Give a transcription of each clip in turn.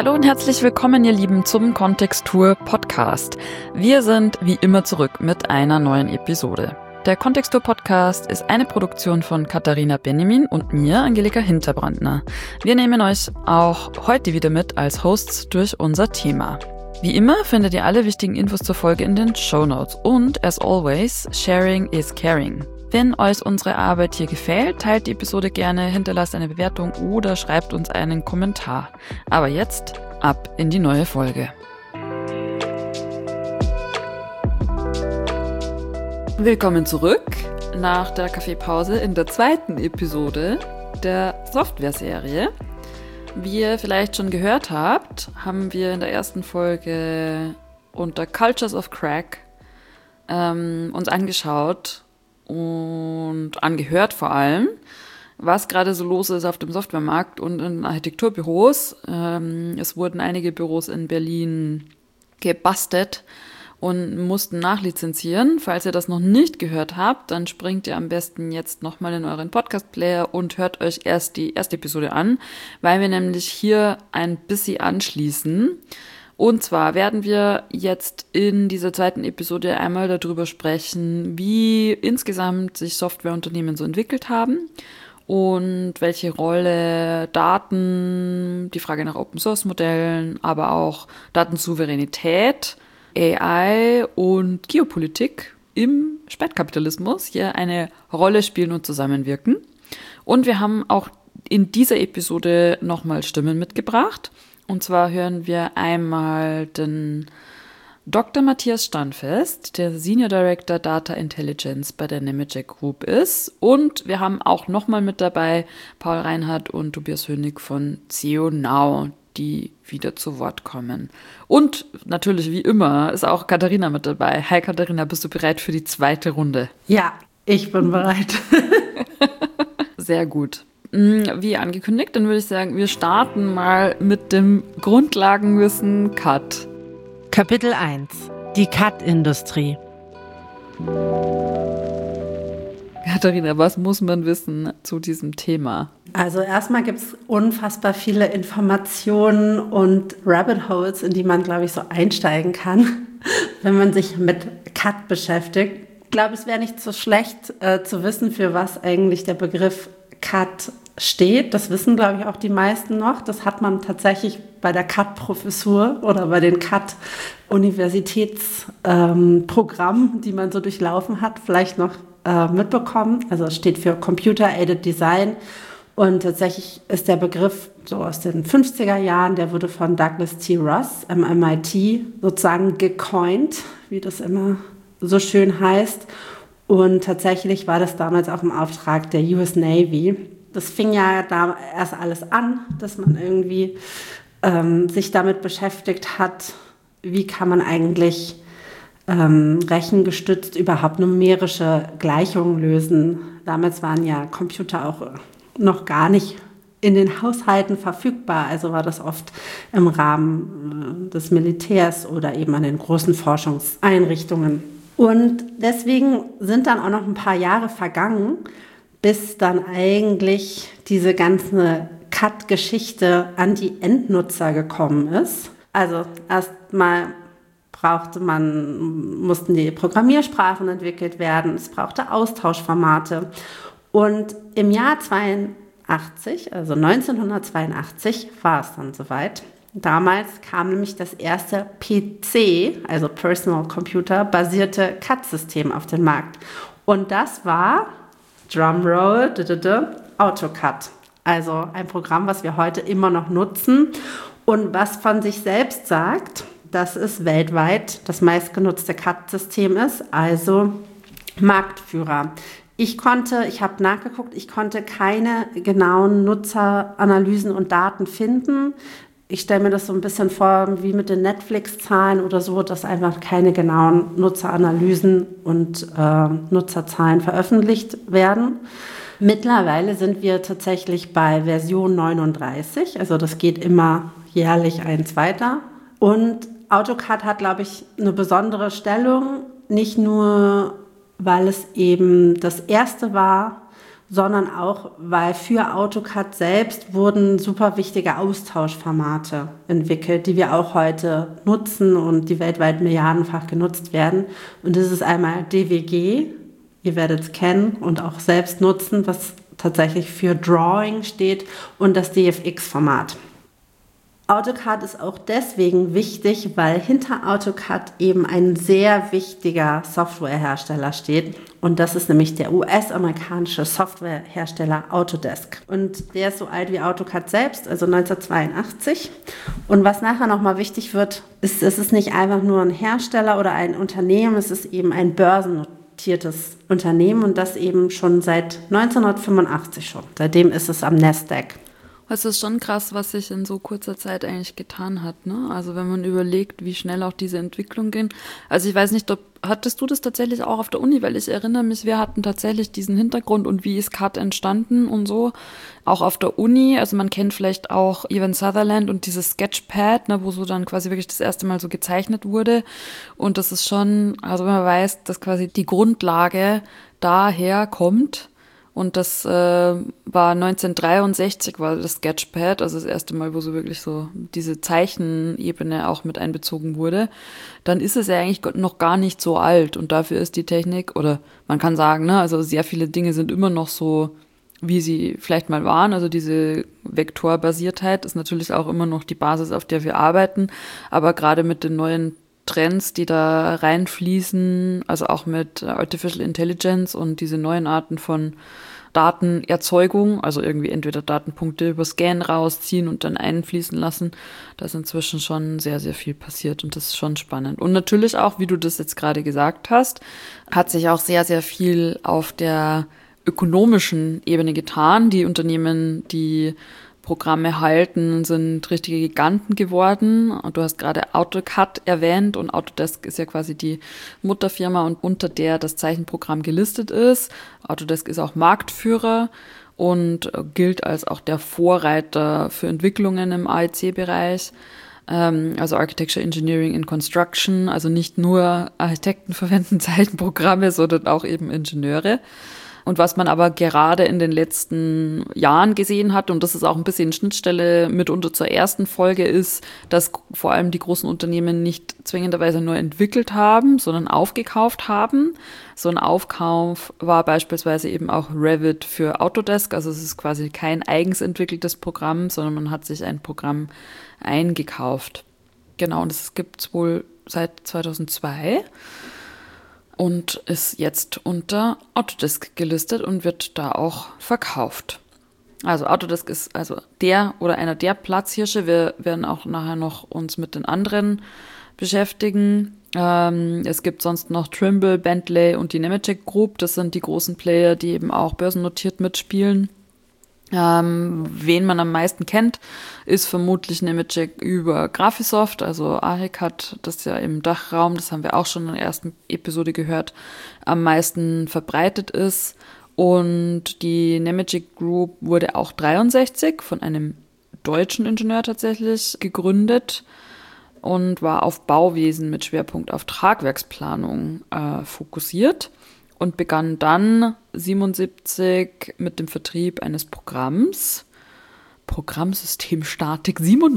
Hallo und herzlich willkommen, ihr Lieben, zum Kontextur Podcast. Wir sind wie immer zurück mit einer neuen Episode. Der Kontextur Podcast ist eine Produktion von Katharina Benjamin und mir, Angelika Hinterbrandner. Wir nehmen euch auch heute wieder mit als Hosts durch unser Thema. Wie immer findet ihr alle wichtigen Infos zur Folge in den Shownotes und, as always, sharing is caring. Wenn euch unsere Arbeit hier gefällt, teilt die Episode gerne, hinterlasst eine Bewertung oder schreibt uns einen Kommentar. Aber jetzt ab in die neue Folge. Willkommen zurück nach der Kaffeepause in der zweiten Episode der Software-Serie. Wie ihr vielleicht schon gehört habt, haben wir in der ersten Folge unter Cultures of Crack uns angeschaut und angehört vor allem, was gerade so los ist auf dem Softwaremarkt und in Architekturbüros. Es wurden einige Büros in Berlin gebastelt und mussten nachlizenzieren. Falls ihr das noch nicht gehört habt, dann springt ihr am besten jetzt nochmal in euren Podcast-Player und hört euch erst die erste Episode an, weil wir nämlich hier ein bisschen anschließen. Und zwar werden wir jetzt in dieser zweiten Episode einmal darüber sprechen, wie insgesamt sich Softwareunternehmen so entwickelt haben und welche Rolle Daten, die Frage nach Open-Source-Modellen, aber auch Datensouveränität, AI und Geopolitik im Spätkapitalismus hier eine Rolle spielen und zusammenwirken. Und wir haben auch in dieser Episode nochmal Stimmen mitgebracht. Und zwar hören wir einmal den Dr. Matthias Standfest, der Senior Director Data Intelligence bei der Nemetschek Group ist. Und wir haben auch nochmal mit dabei Paul Reinhardt und Tobias Hönig von CEO Now, die wieder zu Wort kommen. Und natürlich, wie immer, ist auch Katharina mit dabei. Hi Katharina, bist du bereit für die zweite Runde? Ja, ich bin bereit. Sehr gut. Wie angekündigt, dann würde ich sagen, wir starten mal mit dem Grundlagenwissen CAD. Kapitel 1. Die CAD-Industrie. Katharina, was muss man wissen zu diesem Thema? Also erstmal gibt es unfassbar viele Informationen und Rabbit Holes, in die man, glaube ich, so einsteigen kann, wenn man sich mit CAD beschäftigt. Ich glaube, es wäre nicht so schlecht zu wissen, für was eigentlich der Begriff CAD steht. Das wissen, glaube ich, auch die meisten noch. Das hat man tatsächlich bei der CAD-Professur oder bei den CAD-Universitätsprogrammen, die man so durchlaufen hat, vielleicht noch mitbekommen. Also es steht für Computer Aided Design und tatsächlich ist der Begriff so aus den 50er Jahren, der wurde von Douglas T. Ross am MIT sozusagen gecoint, wie das immer so schön heißt. Und tatsächlich war das damals auch im Auftrag der US Navy. Das fing ja da erst alles an, dass man irgendwie sich damit beschäftigt hat, wie kann man eigentlich rechengestützt überhaupt numerische Gleichungen lösen. Damals waren ja Computer auch noch gar nicht in den Haushalten verfügbar, also war das oft im Rahmen des Militärs oder eben an den großen Forschungseinrichtungen. Und deswegen sind dann auch noch ein paar Jahre vergangen, bis dann eigentlich diese ganze CAD-Geschichte an die Endnutzer gekommen ist. Also erstmal mussten die Programmiersprachen entwickelt werden, es brauchte Austauschformate. Und im Jahr 1982, war es dann soweit. Damals kam nämlich das erste PC, also Personal Computer, basierte CAD-System auf den Markt. Und das war, Drumroll, AutoCAD. Also ein Programm, was wir heute immer noch nutzen und was von sich selbst sagt, dass es weltweit das meistgenutzte CAD-System ist, also Marktführer. Ich habe nachgeguckt, ich konnte keine genauen Nutzeranalysen und Daten finden. Ich stelle mir das so ein bisschen vor wie mit den Netflix-Zahlen oder so, dass einfach keine genauen Nutzeranalysen und Nutzerzahlen veröffentlicht werden. Mittlerweile sind wir tatsächlich bei Version 39, also das geht immer jährlich eins weiter. Und AutoCAD hat, glaube ich, eine besondere Stellung, nicht nur, weil es eben das erste war, sondern auch, weil für AutoCAD selbst wurden super wichtige Austauschformate entwickelt, die wir auch heute nutzen und die weltweit milliardenfach genutzt werden. Und das ist einmal DWG, ihr werdet es kennen und auch selbst nutzen, was tatsächlich für Drawing steht, und das DFX-Format. AutoCAD ist auch deswegen wichtig, weil hinter AutoCAD eben ein sehr wichtiger Softwarehersteller steht. Und das ist nämlich der US-amerikanische Softwarehersteller Autodesk. Und der ist so alt wie AutoCAD selbst, also 1982. Und was nachher nochmal wichtig wird, ist, es ist nicht einfach nur ein Hersteller oder ein Unternehmen, es ist eben ein börsennotiertes Unternehmen und das eben schon seit 1985 schon. Seitdem ist es am Nasdaq. Es ist schon krass, was sich in so kurzer Zeit eigentlich getan hat, ne? Also wenn man überlegt, wie schnell auch diese Entwicklung ging. Also ich weiß nicht, hattest du das tatsächlich auch auf der Uni? Weil ich erinnere mich, wir hatten tatsächlich diesen Hintergrund und wie ist CAD entstanden und so. Auch auf der Uni, also man kennt vielleicht auch Evan Sutherland und dieses Sketchpad, ne, wo so dann quasi wirklich das erste Mal so gezeichnet wurde. Und das ist schon, also wenn man weiß, dass quasi die Grundlage daher kommt. Und das war 1963 war das Sketchpad, also das erste Mal, wo so wirklich so diese Zeichenebene auch mit einbezogen wurde. Dann ist es ja eigentlich noch gar nicht so alt und dafür ist die Technik, oder man kann sagen, ne, also sehr viele Dinge sind immer noch so, wie sie vielleicht mal waren. Also diese Vektorbasiertheit ist natürlich auch immer noch die Basis, auf der wir arbeiten, aber gerade mit den neuen Trends, die da reinfließen, also auch mit Artificial Intelligence und diese neuen Arten von Datenerzeugung, also irgendwie entweder Datenpunkte über Scan rausziehen und dann einfließen lassen, da ist inzwischen schon sehr, sehr viel passiert und das ist schon spannend. Und natürlich auch, wie du das jetzt gerade gesagt hast, hat sich auch sehr, sehr viel auf der ökonomischen Ebene getan. Die Unternehmen, die Programme halten, sind richtige Giganten geworden. Und du hast gerade AutoCAD erwähnt und Autodesk ist ja quasi die Mutterfirma und unter der das Zeichenprogramm gelistet ist. Autodesk ist auch Marktführer und gilt als auch der Vorreiter für Entwicklungen im AEC-Bereich. Also Architecture, Engineering and Construction. Also nicht nur Architekten verwenden Zeichenprogramme, sondern auch eben Ingenieure. Und was man aber gerade in den letzten Jahren gesehen hat, und das ist auch ein bisschen Schnittstelle mitunter zur ersten Folge, ist, dass vor allem die großen Unternehmen nicht zwingenderweise nur entwickelt haben, sondern aufgekauft haben. So ein Aufkauf war beispielsweise eben auch Revit für Autodesk. Also es ist quasi kein eigens entwickeltes Programm, sondern man hat sich ein Programm eingekauft. Genau, und das gibt es wohl seit 2002. Und ist jetzt unter Autodesk gelistet und wird da auch verkauft. Also Autodesk ist also der oder einer der Platzhirsche. Wir werden auch nachher noch uns mit den anderen beschäftigen. Es gibt sonst noch Trimble, Bentley und die Nemetschek Group. Das sind die großen Player, die eben auch börsennotiert mitspielen. Wen man am meisten kennt, ist vermutlich Nemetschek über Graphisoft, also Archicad, das ja im Dachraum, das haben wir auch schon in der ersten Episode gehört, am meisten verbreitet ist. Und die Nemetschek Group wurde auch 1963 von einem deutschen Ingenieur tatsächlich gegründet und war auf Bauwesen mit Schwerpunkt auf Tragwerksplanung fokussiert. Und begann dann 1977 mit dem Vertrieb eines Programms, Programmsystem Statik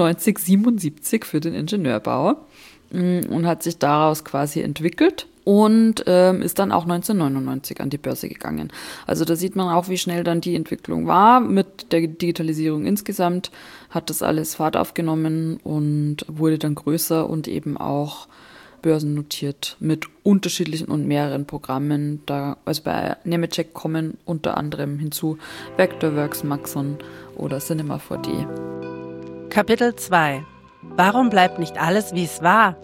9777 für den Ingenieurbau, und hat sich daraus quasi entwickelt und ist dann auch 1999 an die Börse gegangen. Also da sieht man auch, wie schnell dann die Entwicklung war. Mit der Digitalisierung insgesamt hat das alles Fahrt aufgenommen und wurde dann größer und eben auch börsennotiert mit unterschiedlichen und mehreren Programmen. Also bei Nemetschek kommen unter anderem hinzu Vectorworks, Maxon oder Cinema 4D. Kapitel 2. Warum bleibt nicht alles, wie es war?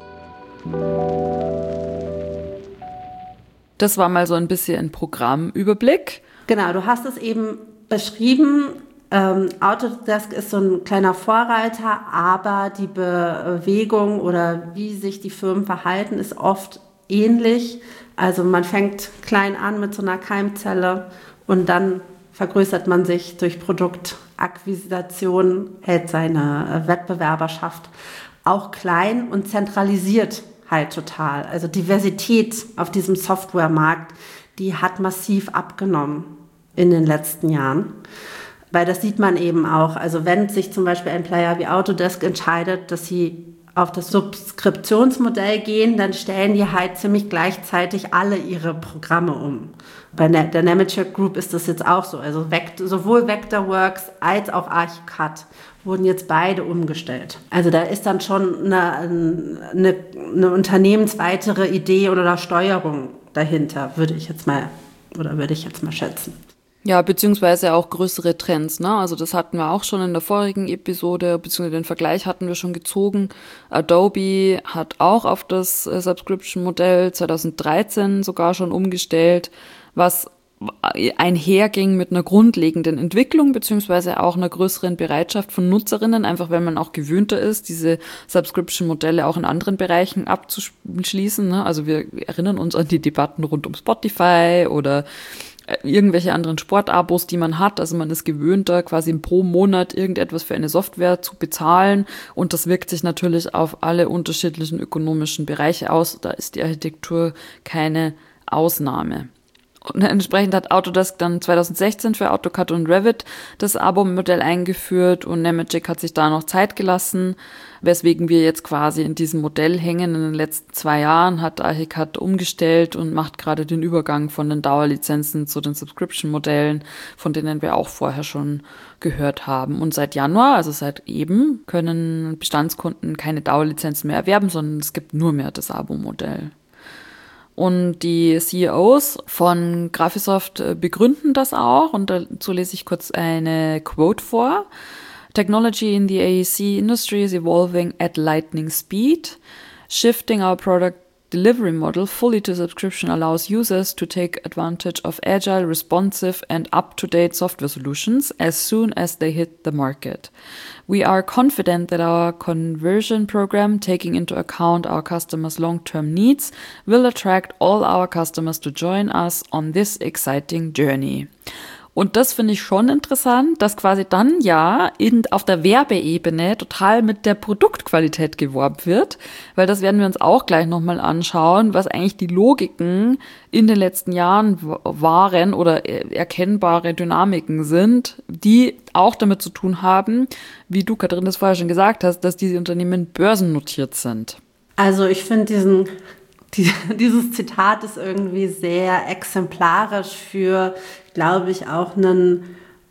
Das war mal so ein bisschen ein Programmüberblick. Genau, du hast es eben beschrieben. Autodesk ist so ein kleiner Vorreiter, aber die Bewegung oder wie sich die Firmen verhalten, ist oft ähnlich. Also man fängt klein an mit so einer Keimzelle und dann vergrößert man sich durch Produktakquisition, hält seine Wettbewerberschaft auch klein und zentralisiert halt total. Also Diversität auf diesem Softwaremarkt, die hat massiv abgenommen. in den letzten Jahren. Weil das sieht man eben auch. Also wenn sich zum Beispiel ein Player wie Autodesk entscheidet, dass sie auf das Subskriptionsmodell gehen, dann stellen die halt ziemlich gleichzeitig alle ihre Programme um. Bei der Nemetschek Group ist das jetzt auch so. Also sowohl Vectorworks als auch Archicad wurden jetzt beide umgestellt. Also da ist dann schon eine unternehmensweitere Idee oder Steuerung dahinter, würde ich jetzt mal schätzen. Ja, beziehungsweise auch größere Trends, ne? Also das hatten wir auch schon in der vorigen Episode, beziehungsweise den Vergleich hatten wir schon gezogen. Adobe hat auch auf das Subscription-Modell 2013 sogar schon umgestellt, was einherging mit einer grundlegenden Entwicklung beziehungsweise auch einer größeren Bereitschaft von Nutzerinnen, einfach weil man auch gewöhnter ist, diese Subscription-Modelle auch in anderen Bereichen abzuschließen, ne? Also wir erinnern uns an die Debatten rund um Spotify oder irgendwelche anderen Sportabos, die man hat. Also man ist gewöhnter, quasi pro Monat irgendetwas für eine Software zu bezahlen und das wirkt sich natürlich auf alle unterschiedlichen ökonomischen Bereiche aus. Da ist die Architektur keine Ausnahme. Und entsprechend hat Autodesk dann 2016 für AutoCAD und Revit das Abo-Modell eingeführt und Nemetschek hat sich da noch Zeit gelassen, weswegen wir jetzt quasi in diesem Modell hängen. In den letzten 2 Jahren hat Archicad umgestellt und macht gerade den Übergang von den Dauerlizenzen zu den Subscription-Modellen, von denen wir auch vorher schon gehört haben. Und seit Januar, also seit eben, können Bestandskunden keine Dauerlizenzen mehr erwerben, sondern es gibt nur mehr das Abo-Modell. Und die CEOs von Graphisoft begründen das auch. Und dazu lese ich kurz eine Quote vor. Technology in the AEC industry is evolving at lightning speed. Shifting our product delivery model fully to subscription allows users to take advantage of agile, responsive and up-to-date software solutions as soon as they hit the market. We are confident that our conversion program, taking into account our customers' long-term needs, will attract all our customers to join us on this exciting journey. Und das finde ich schon interessant, dass quasi dann ja auf der Werbeebene total mit der Produktqualität geworben wird, weil das werden wir uns auch gleich nochmal anschauen, was eigentlich die Logiken in den letzten Jahren waren oder erkennbare Dynamiken sind, die auch damit zu tun haben, wie du, Katrin, das vorher schon gesagt hast, dass diese Unternehmen börsennotiert sind. Also ich finde dieses Zitat ist irgendwie sehr exemplarisch für, glaube ich, auch ein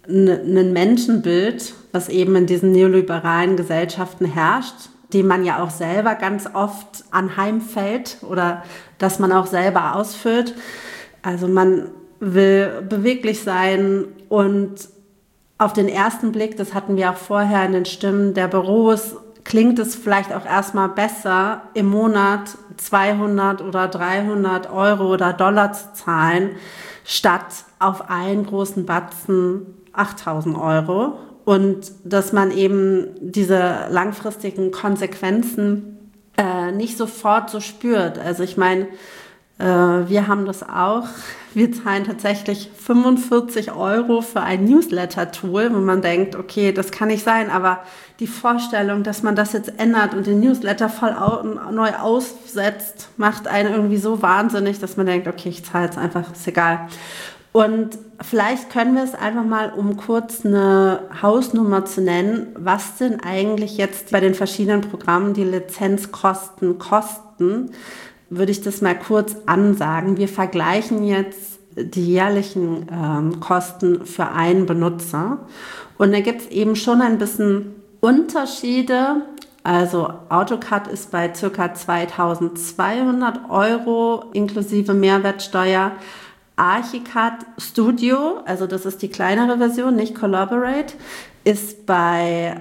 Menschenbild, was eben in diesen neoliberalen Gesellschaften herrscht, dem man ja auch selber ganz oft anheimfällt oder das man auch selber ausfüllt. Also man will beweglich sein und auf den ersten Blick, das hatten wir auch vorher in den Stimmen der Büros, klingt es vielleicht auch erstmal besser, im Monat 200 oder 300 Euro oder Dollar zu zahlen, statt auf einen großen Batzen 8.000 Euro. Und dass man eben diese langfristigen Konsequenzen nicht sofort so spürt. Also ich meine, wir haben das auch. Wir zahlen tatsächlich 45 Euro für ein Newsletter-Tool, wo man denkt, okay, das kann nicht sein, aber die Vorstellung, dass man das jetzt ändert und den Newsletter voll neu aufsetzt, macht einen irgendwie so wahnsinnig, dass man denkt, okay, ich zahle jetzt einfach, ist egal. Und vielleicht können wir es einfach mal, um kurz eine Hausnummer zu nennen, was denn eigentlich jetzt bei den verschiedenen Programmen die Lizenzkosten kosten, würde ich das mal kurz ansagen. Wir vergleichen jetzt die jährlichen Kosten für einen Benutzer. Und da gibt es eben schon ein bisschen Unterschiede. Also AutoCAD ist bei ca. 2.200 Euro inklusive Mehrwertsteuer. Archicad Studio, also das ist die kleinere Version, nicht Collaborate, ist bei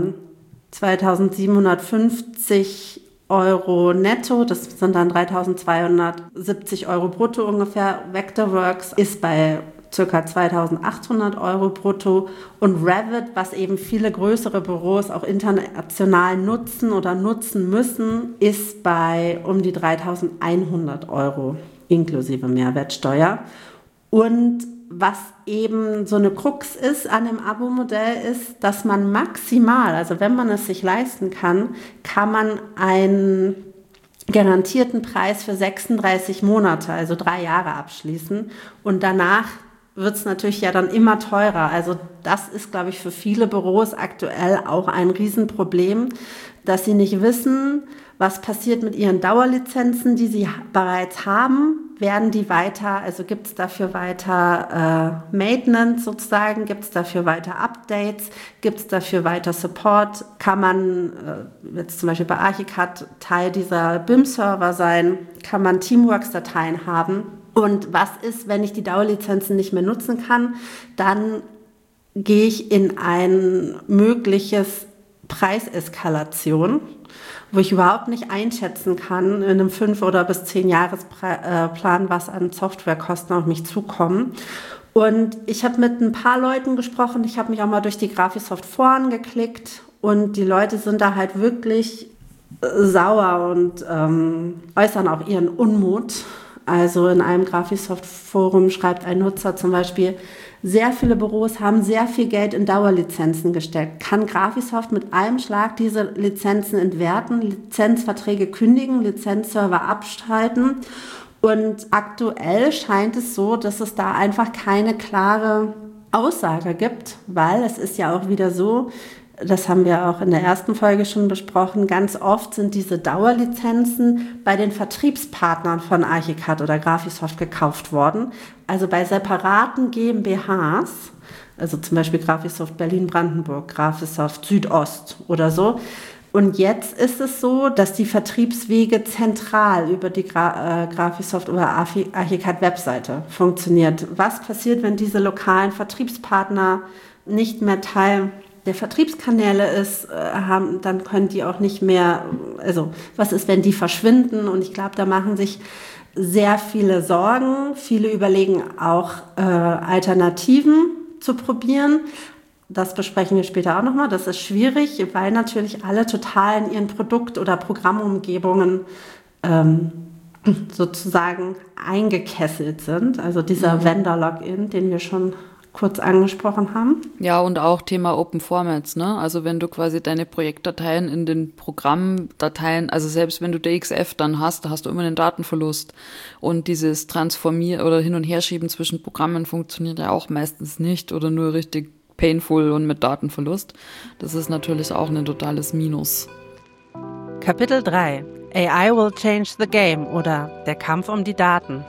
2.750 Euro netto, das sind dann 3.270 Euro brutto ungefähr. Vectorworks ist bei ca. 2.800 Euro brutto und Revit, was eben viele größere Büros auch international nutzen oder nutzen müssen, ist bei um die 3.100 Euro inklusive Mehrwertsteuer. Und was eben so eine Krux ist an dem Abo-Modell ist, dass man maximal, also wenn man es sich leisten kann, kann man einen garantierten Preis für 36 Monate, also 3 Jahre abschließen und danach wird es natürlich ja dann immer teurer. Also das ist, glaube ich, für viele Büros aktuell auch ein Riesenproblem, dass sie nicht wissen, was passiert mit ihren Dauerlizenzen, die sie bereits haben. Werden die weiter, also gibt es dafür weiter Maintenance sozusagen, gibt es dafür weiter Updates, gibt es dafür weiter Support, kann man jetzt zum Beispiel bei Archicad Teil dieser BIM-Server sein, kann man Teamworks-Dateien haben. Und was ist, wenn ich die Dauerlizenzen nicht mehr nutzen kann? Dann gehe ich in ein mögliches Preiseskalation, wo ich überhaupt nicht einschätzen kann in einem 5- oder bis 10-Jahres-Plan, was an Softwarekosten auf mich zukommen. Und ich habe mit ein paar Leuten gesprochen, ich habe mich auch mal durch die Graphisoft-Foren geklickt und die Leute sind da halt wirklich sauer und äußern auch ihren Unmut. Also in einem Graphisoft-Forum schreibt ein Nutzer zum Beispiel, sehr viele Büros haben sehr viel Geld in Dauerlizenzen gesteckt. Kann Graphisoft mit einem Schlag diese Lizenzen entwerten, Lizenzverträge kündigen, Lizenzserver abschalten? Und aktuell scheint es so, dass es da einfach keine klare Aussage gibt, weil es ist ja auch wieder so, das haben wir auch in der ersten Folge schon besprochen, ganz oft sind diese Dauerlizenzen bei den Vertriebspartnern von Archicad oder Graphisoft gekauft worden. Also bei separaten GmbHs, also zum Beispiel Graphisoft Berlin-Brandenburg, Graphisoft Südost oder so. Und jetzt ist es so, dass die Vertriebswege zentral über die Graphisoft oder Archicad-Webseite funktioniert. Was passiert, wenn diese lokalen Vertriebspartner nicht mehr Teil der Vertriebskanäle ist, dann können die auch nicht mehr, also was ist, wenn die verschwinden? Und ich glaube, da machen sich sehr viele Sorgen. Viele überlegen auch Alternativen zu probieren. Das besprechen wir später auch nochmal. Das ist schwierig, weil natürlich alle total in ihren Produkt- oder Programmumgebungen sozusagen eingekesselt sind. Also dieser Vendor-Login, den wir schon kurz angesprochen haben. Ja, und auch Thema Open Formats, ne? Also wenn du quasi deine Projektdateien in den Programmdateien, also selbst wenn du DXF dann hast, da hast du immer einen Datenverlust. Und dieses Transformieren oder Hin- und Herschieben zwischen Programmen funktioniert ja auch meistens nicht oder nur richtig painful und mit Datenverlust. Das ist natürlich auch ein totales Minus. Kapitel 3. AI will change the game oder der Kampf um die Daten.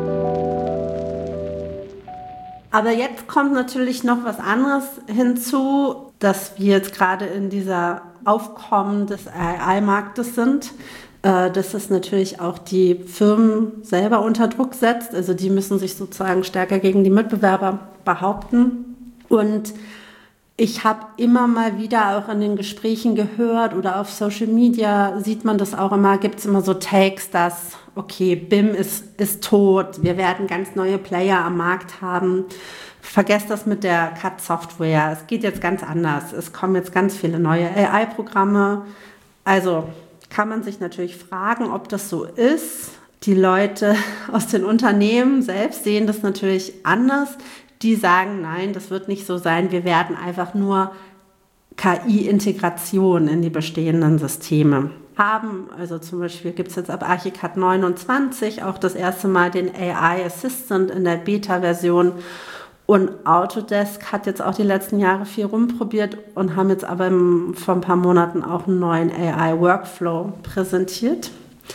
Aber jetzt kommt natürlich noch was anderes hinzu, dass wir jetzt gerade in dieser Aufkommen des AI-Marktes sind, dass es natürlich auch die Firmen selber unter Druck setzt. Also die müssen sich sozusagen stärker gegen die Mitbewerber behaupten. Und ich habe immer mal wieder auch in den Gesprächen gehört oder auf Social Media sieht man das auch immer, gibt es immer so Takes, dass, okay, BIM ist tot, wir werden ganz neue Player am Markt haben. Vergesst das mit der CAD-Software, es geht jetzt ganz anders, es kommen jetzt ganz viele neue AI-Programme. Also kann man sich natürlich fragen, ob das so ist. Die Leute aus den Unternehmen selbst sehen das natürlich anders. Die sagen, nein, das wird nicht so sein. Wir werden einfach nur KI-Integration in die bestehenden Systeme haben. Also zum Beispiel gibt es jetzt ab Archicad 29 auch das erste Mal den AI Assistant in der Beta-Version. Und Autodesk hat jetzt auch die letzten Jahre viel rumprobiert und haben jetzt aber vor ein paar Monaten auch einen neuen AI-Workflow präsentiert.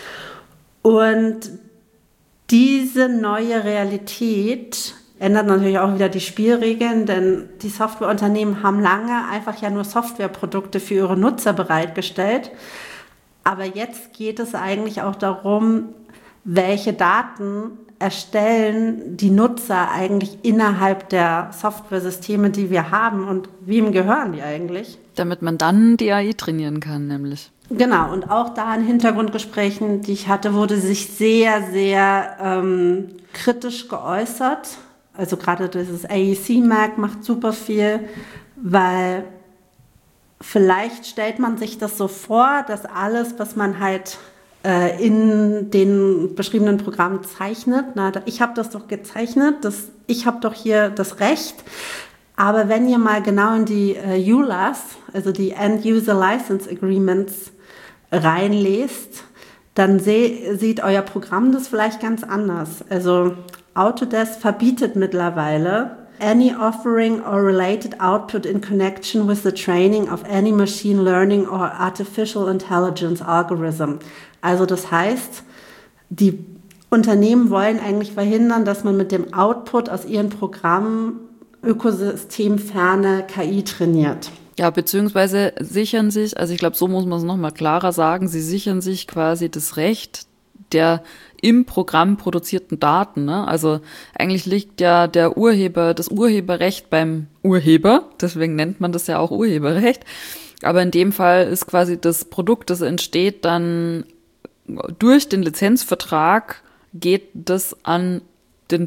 Und diese neue Realität ändert natürlich auch wieder die Spielregeln, denn die Softwareunternehmen haben lange einfach ja nur Softwareprodukte für ihre Nutzer bereitgestellt. Aber jetzt geht es eigentlich auch darum, welche Daten erstellen die Nutzer eigentlich innerhalb der Softwaresysteme, die wir haben und wem gehören die eigentlich? Damit man dann die AI trainieren kann, nämlich. Genau, und auch da in Hintergrundgesprächen, die ich hatte, wurde sich sehr, sehr kritisch geäußert. Also gerade dieses AEC-Mark macht super viel, weil vielleicht stellt man sich das so vor, dass alles, was man halt in den beschriebenen Programmen zeichnet, ich habe das doch gezeichnet, ich habe doch hier das Recht. Aber wenn ihr mal genau in die EULAs, also die End-User License Agreements, reinlest, dann sieht euer Programm das vielleicht ganz anders. Also Autodesk verbietet mittlerweile any offering or related output in connection with the training of any machine learning or artificial intelligence algorithm. Also das heißt, die Unternehmen wollen eigentlich verhindern, dass man mit dem Output aus ihren Programmen ökosystemferne KI trainiert. Ja, beziehungsweise sichern sich, also ich glaube, so muss man es nochmal klarer sagen, sie sichern sich quasi das Recht der im Programm produzierten Daten, ne? Also eigentlich liegt ja das Urheberrecht beim Urheber, deswegen nennt man das ja auch Urheberrecht. Aber in dem Fall ist quasi das Produkt, das entsteht, dann durch den Lizenzvertrag geht das an den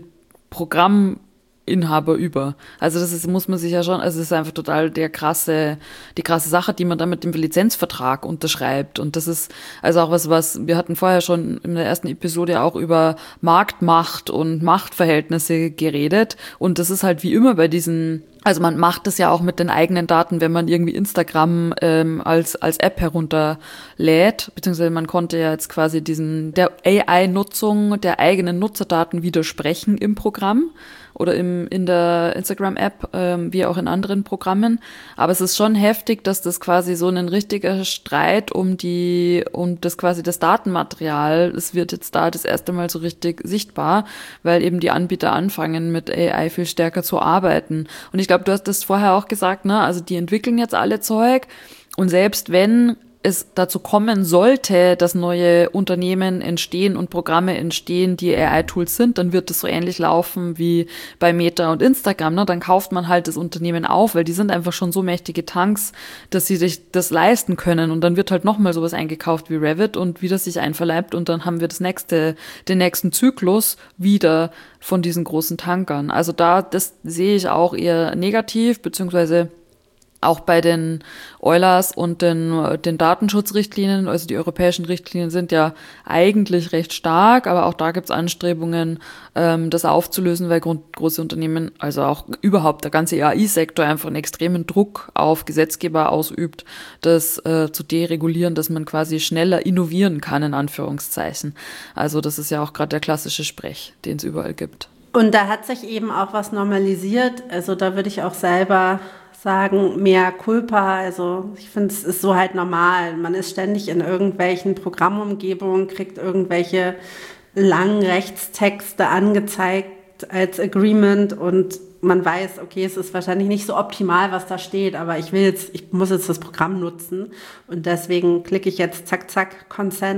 Programminhaber über. Also muss man sich ja schon, also es ist einfach total die krasse Sache, die man dann mit dem Lizenzvertrag unterschreibt. Und das ist also auch was wir hatten vorher schon in der ersten Episode auch über Marktmacht und Machtverhältnisse geredet. Und das ist halt wie immer bei diesen, also man macht das ja auch mit den eigenen Daten, wenn man irgendwie Instagram als App herunterlädt, beziehungsweise man konnte ja jetzt quasi der AI-Nutzung der eigenen Nutzerdaten widersprechen im Programm oder in der Instagram-App, wie auch in anderen Programmen. Aber es ist schon heftig, dass das quasi so ein richtiger Streit um das quasi das Datenmaterial, es wird jetzt da das erste Mal so richtig sichtbar, weil eben die Anbieter anfangen, mit AI viel stärker zu arbeiten. Und ich glaube, du hast das vorher auch gesagt, ne? Also die entwickeln jetzt alle Zeug und selbst wenn es dazu kommen sollte, dass neue Unternehmen entstehen und Programme entstehen, die AI-Tools sind, dann wird es so ähnlich laufen wie bei Meta und Instagram. Ne? Dann kauft man halt das Unternehmen auf, weil die sind einfach schon so mächtige Tanks, dass sie sich das leisten können. Und dann wird halt nochmal sowas eingekauft wie Revit und wieder sich einverleibt und dann haben wir den nächsten Zyklus wieder von diesen großen Tankern. Also das sehe ich auch eher negativ, beziehungsweise auch bei den Eulers und den Datenschutzrichtlinien, also die europäischen Richtlinien sind ja eigentlich recht stark, aber auch da gibt es Anstrebungen, das aufzulösen, weil große Unternehmen, also auch überhaupt der ganze AI-Sektor einfach einen extremen Druck auf Gesetzgeber ausübt, das zu deregulieren, dass man quasi schneller innovieren kann, in Anführungszeichen. Also das ist ja auch gerade der klassische Sprech, den es überall gibt. Und da hat sich eben auch was normalisiert, also da würde ich auch selber sagen, mehr Culpa, also ich finde, es ist so halt normal. Man ist ständig in irgendwelchen Programmumgebungen, kriegt irgendwelche langen Rechtstexte angezeigt als Agreement und man weiß, okay, es ist wahrscheinlich nicht so optimal, was da steht, aber ich muss jetzt das Programm nutzen und deswegen klicke ich jetzt zack, zack, Consent.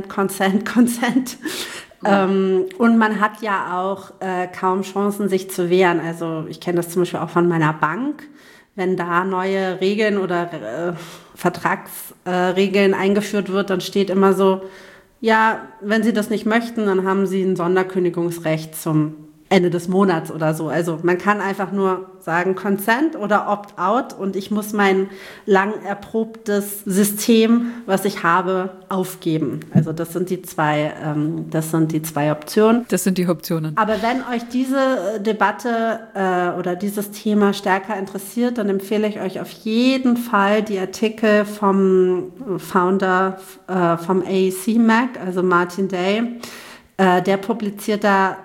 Und man hat ja auch kaum Chancen, sich zu wehren. Also ich kenne das zum Beispiel auch von meiner Bank. Wenn da neue Regeln oder Vertragsregeln eingeführt wird, dann steht immer so, ja, wenn Sie das nicht möchten, dann haben Sie ein Sonderkündigungsrecht zum Ende des Monats oder so. Also man kann einfach nur sagen Consent oder Opt-out und ich muss mein lang erprobtes System, was ich habe, aufgeben. Also das sind die zwei Optionen. Das sind die Optionen. Aber wenn euch diese Debatte oder dieses Thema stärker interessiert, dann empfehle ich euch auf jeden Fall die Artikel vom Founder vom AEC-Mac, also Martin Day. Der publiziert da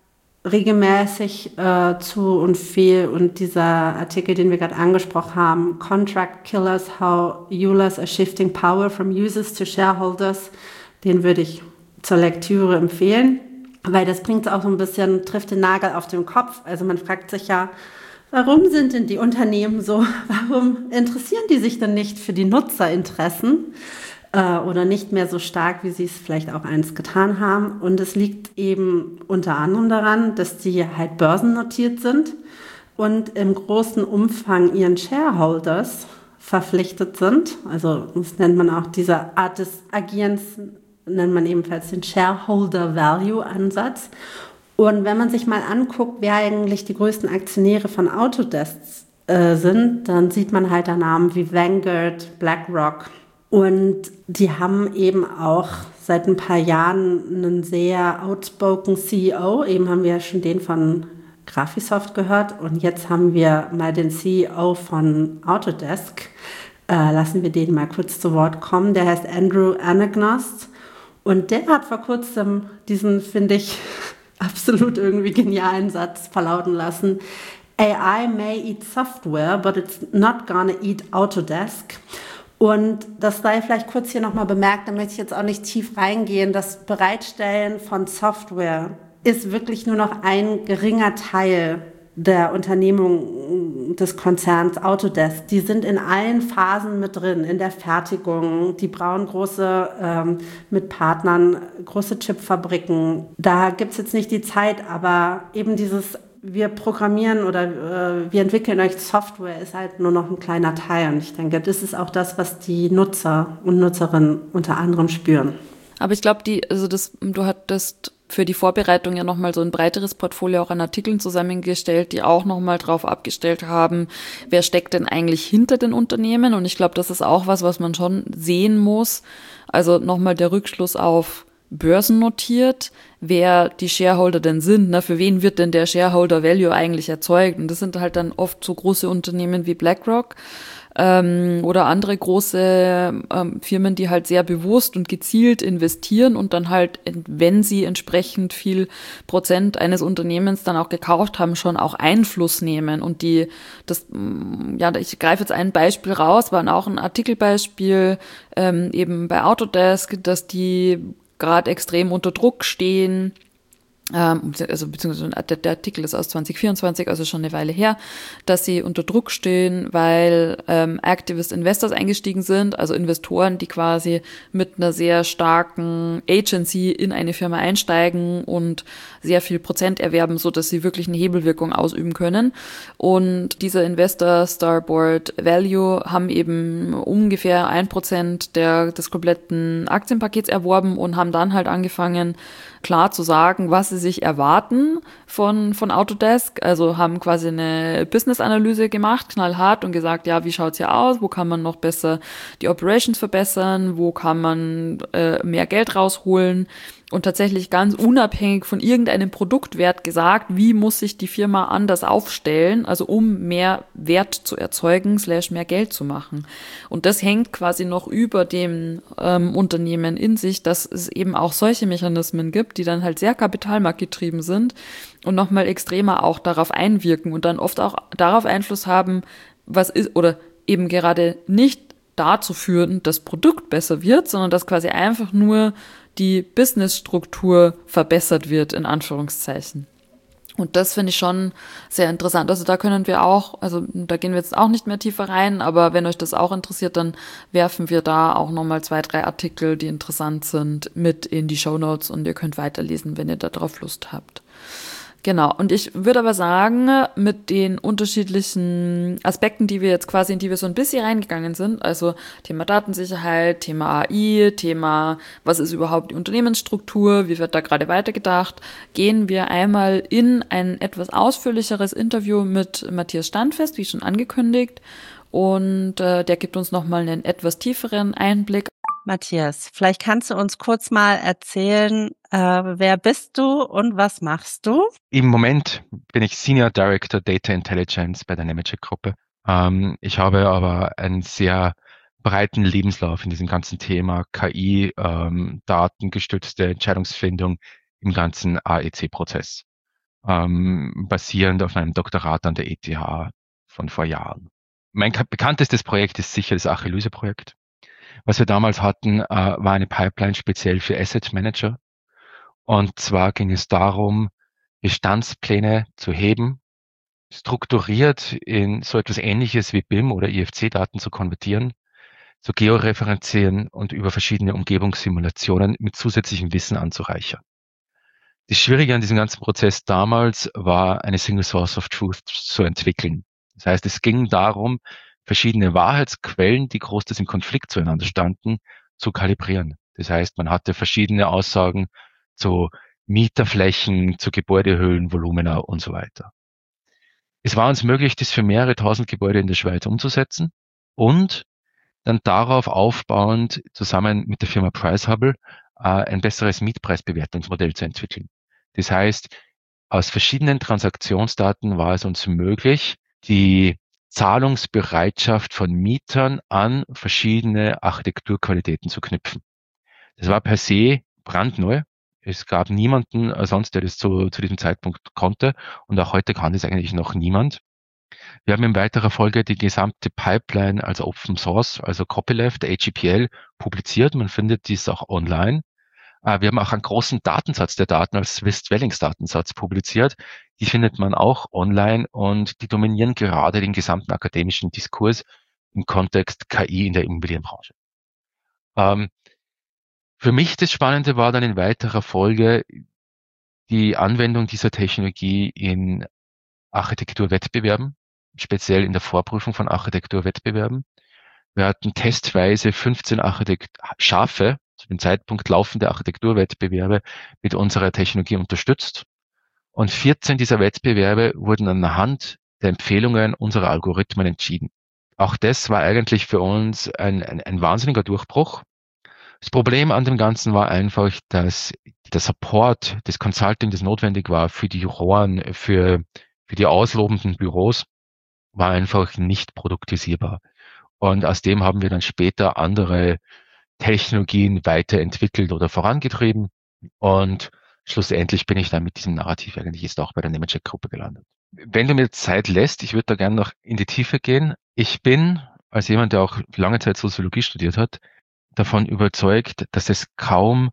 regelmäßig zu und viel. Und dieser Artikel, den wir gerade angesprochen haben, Contract Killers, How Eulers are Shifting Power from Users to Shareholders, den würde ich zur Lektüre empfehlen, weil das bringt auch so ein bisschen, trifft den Nagel auf den Kopf. Also man fragt sich ja, warum sind denn die Unternehmen so, warum interessieren die sich denn nicht für die Nutzerinteressen? Oder nicht mehr so stark, wie sie es vielleicht auch einst getan haben. Und es liegt eben unter anderem daran, dass die halt börsennotiert sind und im großen Umfang ihren Shareholders verpflichtet sind. Also das nennt man auch diese Art des Agierens, nennt man ebenfalls den Shareholder Value Ansatz. Und wenn man sich mal anguckt, wer eigentlich die größten Aktionäre von Autodesk sind, dann sieht man halt da Namen wie Vanguard, BlackRock. Und die haben eben auch seit ein paar Jahren einen sehr outspoken CEO. Eben haben wir ja schon den von Graphisoft gehört. Und jetzt haben wir mal den CEO von Autodesk. Lassen wir den mal kurz zu Wort kommen. Der heißt Andrew Anagnost. Und der hat vor kurzem diesen, finde ich, absolut irgendwie genialen Satz verlauten lassen. AI may eat software, but it's not gonna eat Autodesk. Und das sei vielleicht kurz hier nochmal bemerkt, da möchte ich jetzt auch nicht tief reingehen. Das Bereitstellen von Software ist wirklich nur noch ein geringer Teil der Unternehmung des Konzerns Autodesk. Die sind in allen Phasen mit drin, in der Fertigung. Die bauen mit Partnern große Chipfabriken. Da gibt es jetzt nicht die Zeit, aber eben dieses wir programmieren oder wir entwickeln euch Software ist halt nur noch ein kleiner Teil. Und ich denke, das ist auch das, was die Nutzer und Nutzerinnen unter anderem spüren. Aber ich glaube, du hattest für die Vorbereitung ja nochmal so ein breiteres Portfolio auch an Artikeln zusammengestellt, die auch nochmal drauf abgestellt haben, wer steckt denn eigentlich hinter den Unternehmen? Und ich glaube, das ist auch was man schon sehen muss. Also nochmal der Rückschluss auf börsennotiert, wer die Shareholder denn sind, ne? Für wen wird denn der Shareholder Value eigentlich erzeugt? Und das sind halt dann oft so große Unternehmen wie BlackRock oder andere große Firmen, die halt sehr bewusst und gezielt investieren und dann halt, wenn sie entsprechend viel Prozent eines Unternehmens dann auch gekauft haben, schon auch Einfluss nehmen. Und ich greife jetzt ein Beispiel raus, war auch ein Artikelbeispiel eben bei Autodesk, dass die gerade extrem unter Druck stehen, beziehungsweise der Artikel ist aus 2024, also schon eine Weile her, dass sie unter Druck stehen, weil Activist Investors eingestiegen sind, also Investoren, die quasi mit einer sehr starken Agency in eine Firma einsteigen und sehr viel Prozent erwerben, so dass sie wirklich eine Hebelwirkung ausüben können. Und diese Investor Starboard Value haben eben ungefähr 1% des kompletten Aktienpakets erworben und haben dann halt angefangen, klar zu sagen, was sie sich erwarten von Autodesk. Also haben quasi eine Business-Analyse gemacht, knallhart, und gesagt, ja, wie schaut's hier aus? Wo kann man noch besser die Operations verbessern? Wo kann man mehr Geld rausholen? Und tatsächlich ganz unabhängig von irgendeinem Produktwert gesagt, wie muss sich die Firma anders aufstellen, also um mehr Wert zu erzeugen, / mehr Geld zu machen. Und das hängt quasi noch über dem Unternehmen in sich, dass es eben auch solche Mechanismen gibt, die dann halt sehr kapitalmarktgetrieben sind und nochmal extremer auch darauf einwirken und dann oft auch darauf Einfluss haben, was ist, oder eben gerade nicht dazu führen, dass das Produkt besser wird, sondern dass quasi einfach nur die Businessstruktur verbessert wird, in Anführungszeichen. Und das finde ich schon sehr interessant. Also da können wir auch, also da gehen wir jetzt auch nicht mehr tiefer rein, aber wenn euch das auch interessiert, dann werfen wir da auch nochmal 2, 3 Artikel, die interessant sind, mit in die Shownotes und ihr könnt weiterlesen, wenn ihr da drauf Lust habt. Genau, und ich würde aber sagen, mit den unterschiedlichen Aspekten, in die wir so ein bisschen reingegangen sind, also Thema Datensicherheit, Thema AI, Thema, was ist überhaupt die Unternehmensstruktur, wie wird da gerade weitergedacht, gehen wir einmal in ein etwas ausführlicheres Interview mit Matthias Standfest, wie schon angekündigt, und der gibt uns nochmal einen etwas tieferen Einblick. Matthias, vielleicht kannst du uns kurz mal erzählen, wer bist du und was machst du? Im Moment bin ich Senior Director Data Intelligence bei der Nemetschek-Gruppe. Ich habe aber einen sehr breiten Lebenslauf in diesem ganzen Thema KI, datengestützte Entscheidungsfindung im ganzen AEC-Prozess, basierend auf einem Doktorat an der ETH von vor Jahren. Mein bekanntestes Projekt ist sicher das Achillyse-Projekt. Was wir damals hatten, war eine Pipeline speziell für Asset Manager. Und zwar ging es darum, Bestandspläne zu heben, strukturiert in so etwas Ähnliches wie BIM oder IFC-Daten zu konvertieren, zu georeferenzieren und über verschiedene Umgebungssimulationen mit zusätzlichem Wissen anzureichern. Das Schwierige an diesem ganzen Prozess damals war, eine Single Source of Truth zu entwickeln. Das heißt, es ging darum, verschiedene Wahrheitsquellen, die großteils im Konflikt zueinander standen, zu kalibrieren. Das heißt, man hatte verschiedene Aussagen zu Mieterflächen, zu Gebäudehöhlen, Volumina und so weiter. Es war uns möglich, das für mehrere tausend Gebäude in der Schweiz umzusetzen und dann darauf aufbauend zusammen mit der Firma PriceHubble ein besseres Mietpreisbewertungsmodell zu entwickeln. Das heißt, aus verschiedenen Transaktionsdaten war es uns möglich, die Zahlungsbereitschaft von Mietern an verschiedene Architekturqualitäten zu knüpfen. Das war per se brandneu. Es gab niemanden sonst, der das zu diesem Zeitpunkt konnte. Und auch heute kann das eigentlich noch niemand. Wir haben in weiterer Folge die gesamte Pipeline als Open Source, also Copyleft, AGPL, publiziert. Man findet dies auch online. Wir haben auch einen großen Datensatz der Daten als Swiss-Dwellings-Datensatz publiziert. Die findet man auch online und die dominieren gerade den gesamten akademischen Diskurs im Kontext KI in der Immobilienbranche. Für mich das Spannende war dann in weiterer Folge die Anwendung dieser Technologie in Architekturwettbewerben, speziell in der Vorprüfung von Architekturwettbewerben. Wir hatten testweise 15 scharfe, zu dem Zeitpunkt laufende Architekturwettbewerbe mit unserer Technologie unterstützt. Und 14 dieser Wettbewerbe wurden anhand der Empfehlungen unserer Algorithmen entschieden. Auch das war eigentlich für uns ein wahnsinniger Durchbruch. Das Problem an dem Ganzen war einfach, dass der Support, das Consulting, das notwendig war für die Rohren, für die auslobenden Büros, war einfach nicht produktisierbar. Und aus dem haben wir dann später andere Technologien weiterentwickelt oder vorangetrieben. Und schlussendlich bin ich dann mit diesem Narrativ eigentlich jetzt auch bei der Nemetschek-Gruppe gelandet. Wenn du mir Zeit lässt, ich würde da gerne noch in die Tiefe gehen. Ich bin, als jemand, der auch lange Zeit Soziologie studiert hat, davon überzeugt, dass es kaum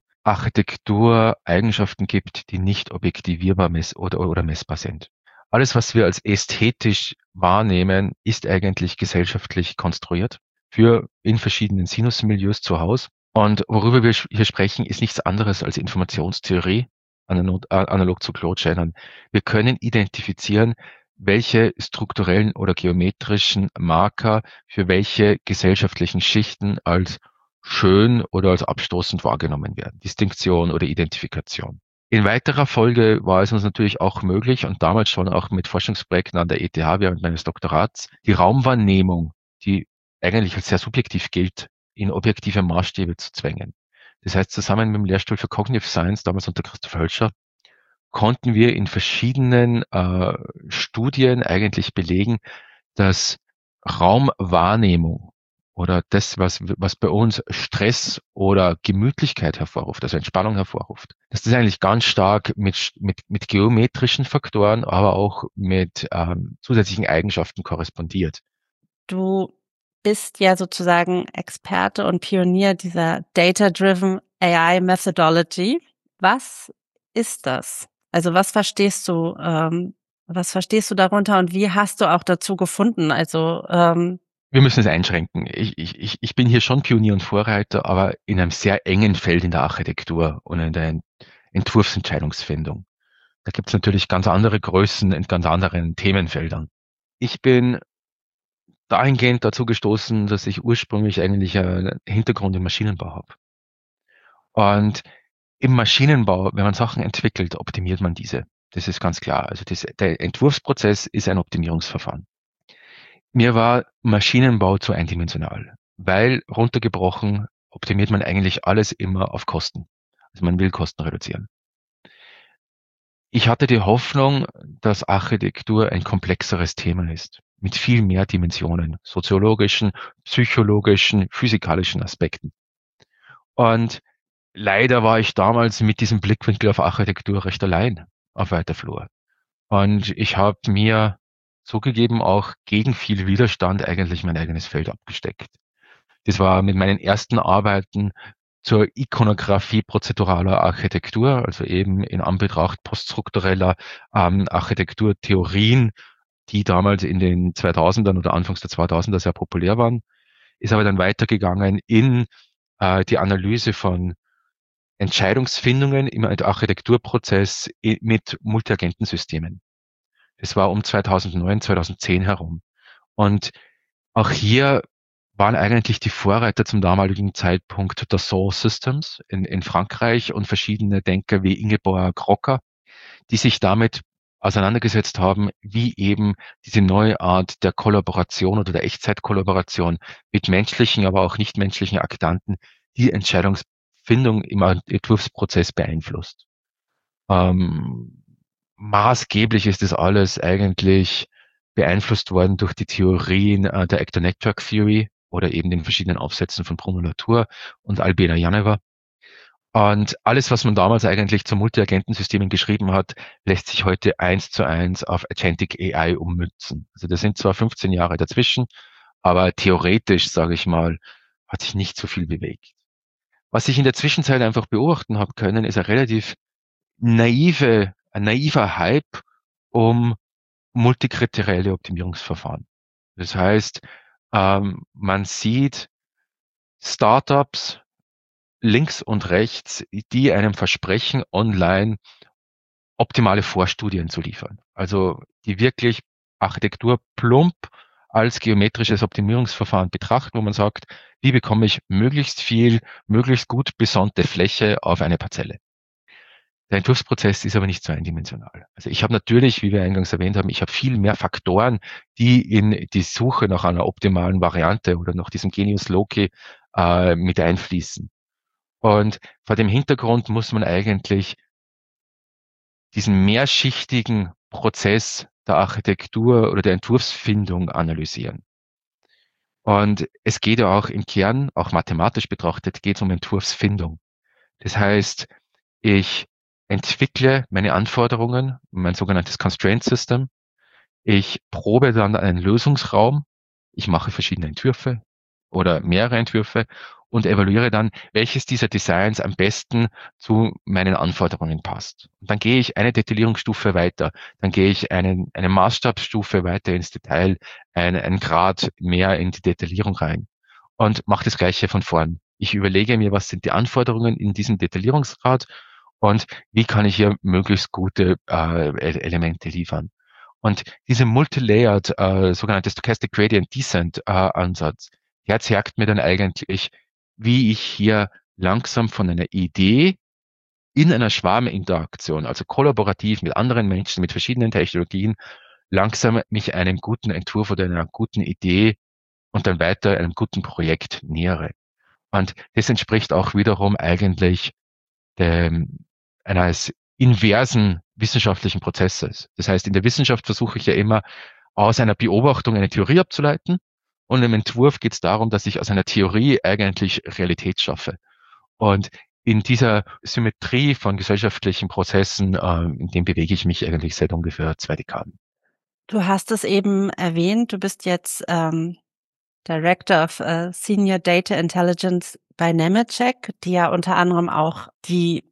Architektureigenschaften gibt, die nicht objektivierbar oder messbar sind. Alles, was wir als ästhetisch wahrnehmen, ist eigentlich gesellschaftlich konstruiert in verschiedenen Sinusmilieus zu Hause. Und worüber wir hier sprechen, ist nichts anderes als Informationstheorie, analog zu Claude Shannon. Wir können identifizieren, welche strukturellen oder geometrischen Marker für welche gesellschaftlichen Schichten als schön oder als abstoßend wahrgenommen werden. Distinktion oder Identifikation. In weiterer Folge war es uns natürlich auch möglich und damals schon auch mit Forschungsprojekten an der ETH während meines Doktorats, die Raumwahrnehmung, die eigentlich als sehr subjektiv gilt, in objektive Maßstäbe zu zwängen. Das heißt, zusammen mit dem Lehrstuhl für Cognitive Science, damals unter Christoph Hölscher, konnten wir in verschiedenen Studien eigentlich belegen, dass Raumwahrnehmung oder das, was bei uns Stress oder Gemütlichkeit hervorruft, also Entspannung hervorruft, dass das eigentlich ganz stark mit geometrischen Faktoren, aber auch mit zusätzlichen Eigenschaften korrespondiert. Du bist ja sozusagen Experte und Pionier dieser Data-Driven AI Methodology. Was ist das? Also was verstehst du darunter und wie hast du auch dazu gefunden? Also wir müssen es einschränken. Ich bin hier schon Pionier und Vorreiter, aber in einem sehr engen Feld in der Architektur und in der Entwurfsentscheidungsfindung. Da gibt es natürlich ganz andere Größen in ganz anderen Themenfeldern. Ich bin dahingehend dazu gestoßen, dass ich ursprünglich eigentlich einen Hintergrund im Maschinenbau habe. Und im Maschinenbau, wenn man Sachen entwickelt, optimiert man diese. Das ist ganz klar. Also der Entwurfsprozess ist ein Optimierungsverfahren. Mir war Maschinenbau zu eindimensional, weil runtergebrochen optimiert man eigentlich alles immer auf Kosten. Also man will Kosten reduzieren. Ich hatte die Hoffnung, dass Architektur ein komplexeres Thema ist, mit viel mehr Dimensionen, soziologischen, psychologischen, physikalischen Aspekten. Und leider war ich damals mit diesem Blickwinkel auf Architektur recht allein auf weiter Flur. Und ich habe mir zugegeben auch gegen viel Widerstand eigentlich mein eigenes Feld abgesteckt. Das war mit meinen ersten Arbeiten zur Ikonographie prozeduraler Architektur, also eben in Anbetracht poststruktureller Architekturtheorien, die damals in den 2000ern oder Anfangs der 2000er sehr populär waren, ist aber dann weitergegangen in die Analyse von Entscheidungsfindungen im Architekturprozess mit Multiagentensystemen. Das war um 2009, 2010 herum. Und auch hier waren eigentlich die Vorreiter zum damaligen Zeitpunkt Dassault Systems in Frankreich und verschiedene Denker wie Ingeborg Rocker, die sich damit auseinandergesetzt haben, wie eben diese neue Art der Kollaboration oder der Echtzeitkollaboration mit menschlichen, aber auch nichtmenschlichen Aktanten die Entscheidungsfindung im Entwurfsprozess beeinflusst. Maßgeblich ist das alles eigentlich beeinflusst worden durch die Theorien der Actor Network Theory oder eben den verschiedenen Aufsätzen von Bruno Latour und Albena Janeva. Und alles, was man damals eigentlich zu Multi-Agenten-Systemen geschrieben hat, lässt sich heute 1:1 auf Agentic AI ummünzen. Also da sind zwar 15 Jahre dazwischen, aber theoretisch, sage ich mal, hat sich nicht so viel bewegt. Was ich in der Zwischenzeit einfach beobachten habe können, ist ein naiver Hype um multikriterielle Optimierungsverfahren. Das heißt, man sieht Startups links und rechts, die einem versprechen, online optimale Vorstudien zu liefern. Also die wirklich Architektur plump als geometrisches Optimierungsverfahren betrachten, wo man sagt, wie bekomme ich möglichst viel, möglichst gut besonnte Fläche auf eine Parzelle. Der Entwurfsprozess ist aber nicht so eindimensional. Also ich habe natürlich, wie wir eingangs erwähnt haben, ich habe viel mehr Faktoren, die in die Suche nach einer optimalen Variante oder nach diesem Genius Loci mit einfließen. Und vor dem Hintergrund muss man eigentlich diesen mehrschichtigen Prozess der Architektur oder der Entwurfsfindung analysieren. Und es geht ja auch im Kern, auch mathematisch betrachtet, geht es um Entwurfsfindung. Das heißt, ich entwickle meine Anforderungen, mein sogenanntes Constraint System. Ich probe dann einen Lösungsraum. Ich mache verschiedene Entwürfe oder mehrere Entwürfe und evaluiere dann, welches dieser Designs am besten zu meinen Anforderungen passt. Und dann gehe ich eine Detaillierungsstufe weiter. Dann gehe ich eine Maßstabsstufe weiter ins Detail, einen Grad mehr in die Detaillierung rein und mache das Gleiche von vorn. Ich überlege mir, was sind die Anforderungen in diesem Detaillierungsgrad und wie kann ich hier möglichst gute Elemente liefern. Und diese Multilayered, sogenannte Stochastic Gradient Descent Ansatz, der zeigt mir dann eigentlich, wie ich hier langsam von einer Idee in einer Schwarminteraktion, also kollaborativ mit anderen Menschen, mit verschiedenen Technologien, langsam mich einem guten Entwurf oder einer guten Idee und dann weiter einem guten Projekt nähere. Und das entspricht auch wiederum eigentlich eines inversen wissenschaftlichen Prozesses. Das heißt, in der Wissenschaft versuche ich ja immer, aus einer Beobachtung eine Theorie abzuleiten. Und im Entwurf geht es darum, dass ich aus einer Theorie eigentlich Realität schaffe. Und in dieser Symmetrie von gesellschaftlichen Prozessen, in dem bewege ich mich eigentlich seit ungefähr 2 Dekaden. Du hast es eben erwähnt, du bist jetzt Director of Senior Data Intelligence bei Nemetschek, die ja unter anderem auch die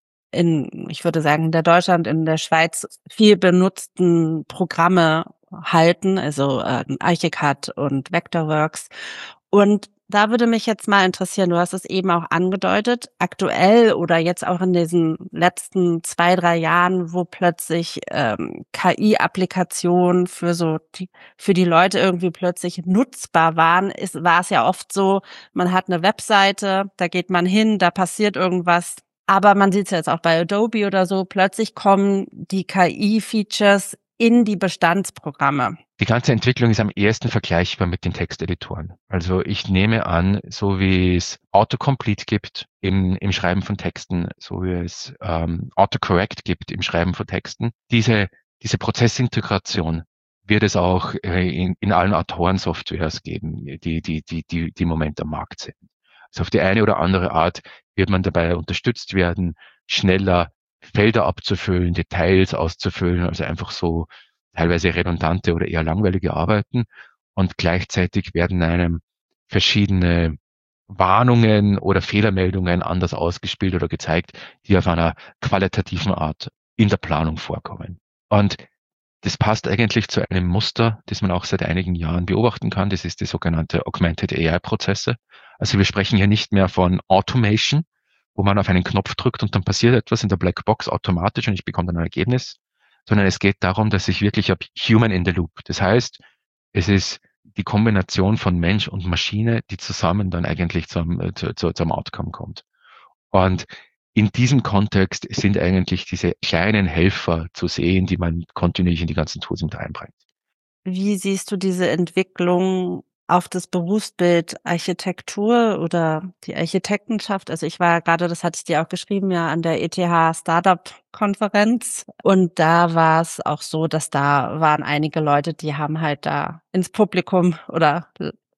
ich würde sagen, in der Deutschland, in der Schweiz viel benutzten Programme halten, also Archicad und Vectorworks. Und da würde mich jetzt mal interessieren, du hast es eben auch angedeutet, aktuell oder jetzt auch in diesen letzten 2, 3 Jahren, wo plötzlich KI-Applikationen für die Leute irgendwie plötzlich nutzbar waren, war es ja oft so, man hat eine Webseite, da geht man hin, da passiert irgendwas, aber man sieht es jetzt auch bei Adobe oder so, plötzlich kommen die KI-Features in die Bestandsprogramme. Die ganze Entwicklung ist am ehesten vergleichbar mit den Texteditoren. Also ich nehme an, so wie es Autocomplete gibt im Schreiben von Texten, so wie es Autocorrect gibt im Schreiben von Texten, diese Prozessintegration wird es auch in allen Autorensoftwares geben, die im Moment am Markt sind. Also auf die eine oder andere Art wird man dabei unterstützt werden, schneller Felder abzufüllen, Details auszufüllen, also einfach so teilweise redundante oder eher langweilige Arbeiten. Und gleichzeitig werden einem verschiedene Warnungen oder Fehlermeldungen anders ausgespielt oder gezeigt, die auf einer qualitativen Art in der Planung vorkommen. Und das passt eigentlich zu einem Muster, das man auch seit einigen Jahren beobachten kann. Das ist die sogenannte Augmented AI-Prozesse. Also wir sprechen hier nicht mehr von Automation, wo man auf einen Knopf drückt und dann passiert etwas in der Blackbox automatisch und ich bekomme dann ein Ergebnis, sondern es geht darum, dass ich wirklich habe Human in the Loop. Das heißt, es ist die Kombination von Mensch und Maschine, die zusammen dann eigentlich zum Outcome kommt. Und in diesem Kontext sind eigentlich diese kleinen Helfer zu sehen, die man kontinuierlich in die ganzen Tools mit einbringt. Wie siehst du diese Entwicklung auf das Berufsbild Architektur oder die Architektenschaft? Also ich war gerade, das hatte ich dir auch geschrieben, ja an der ETH Startup-Konferenz und da war es auch so, dass da waren einige Leute, die haben halt da ins Publikum oder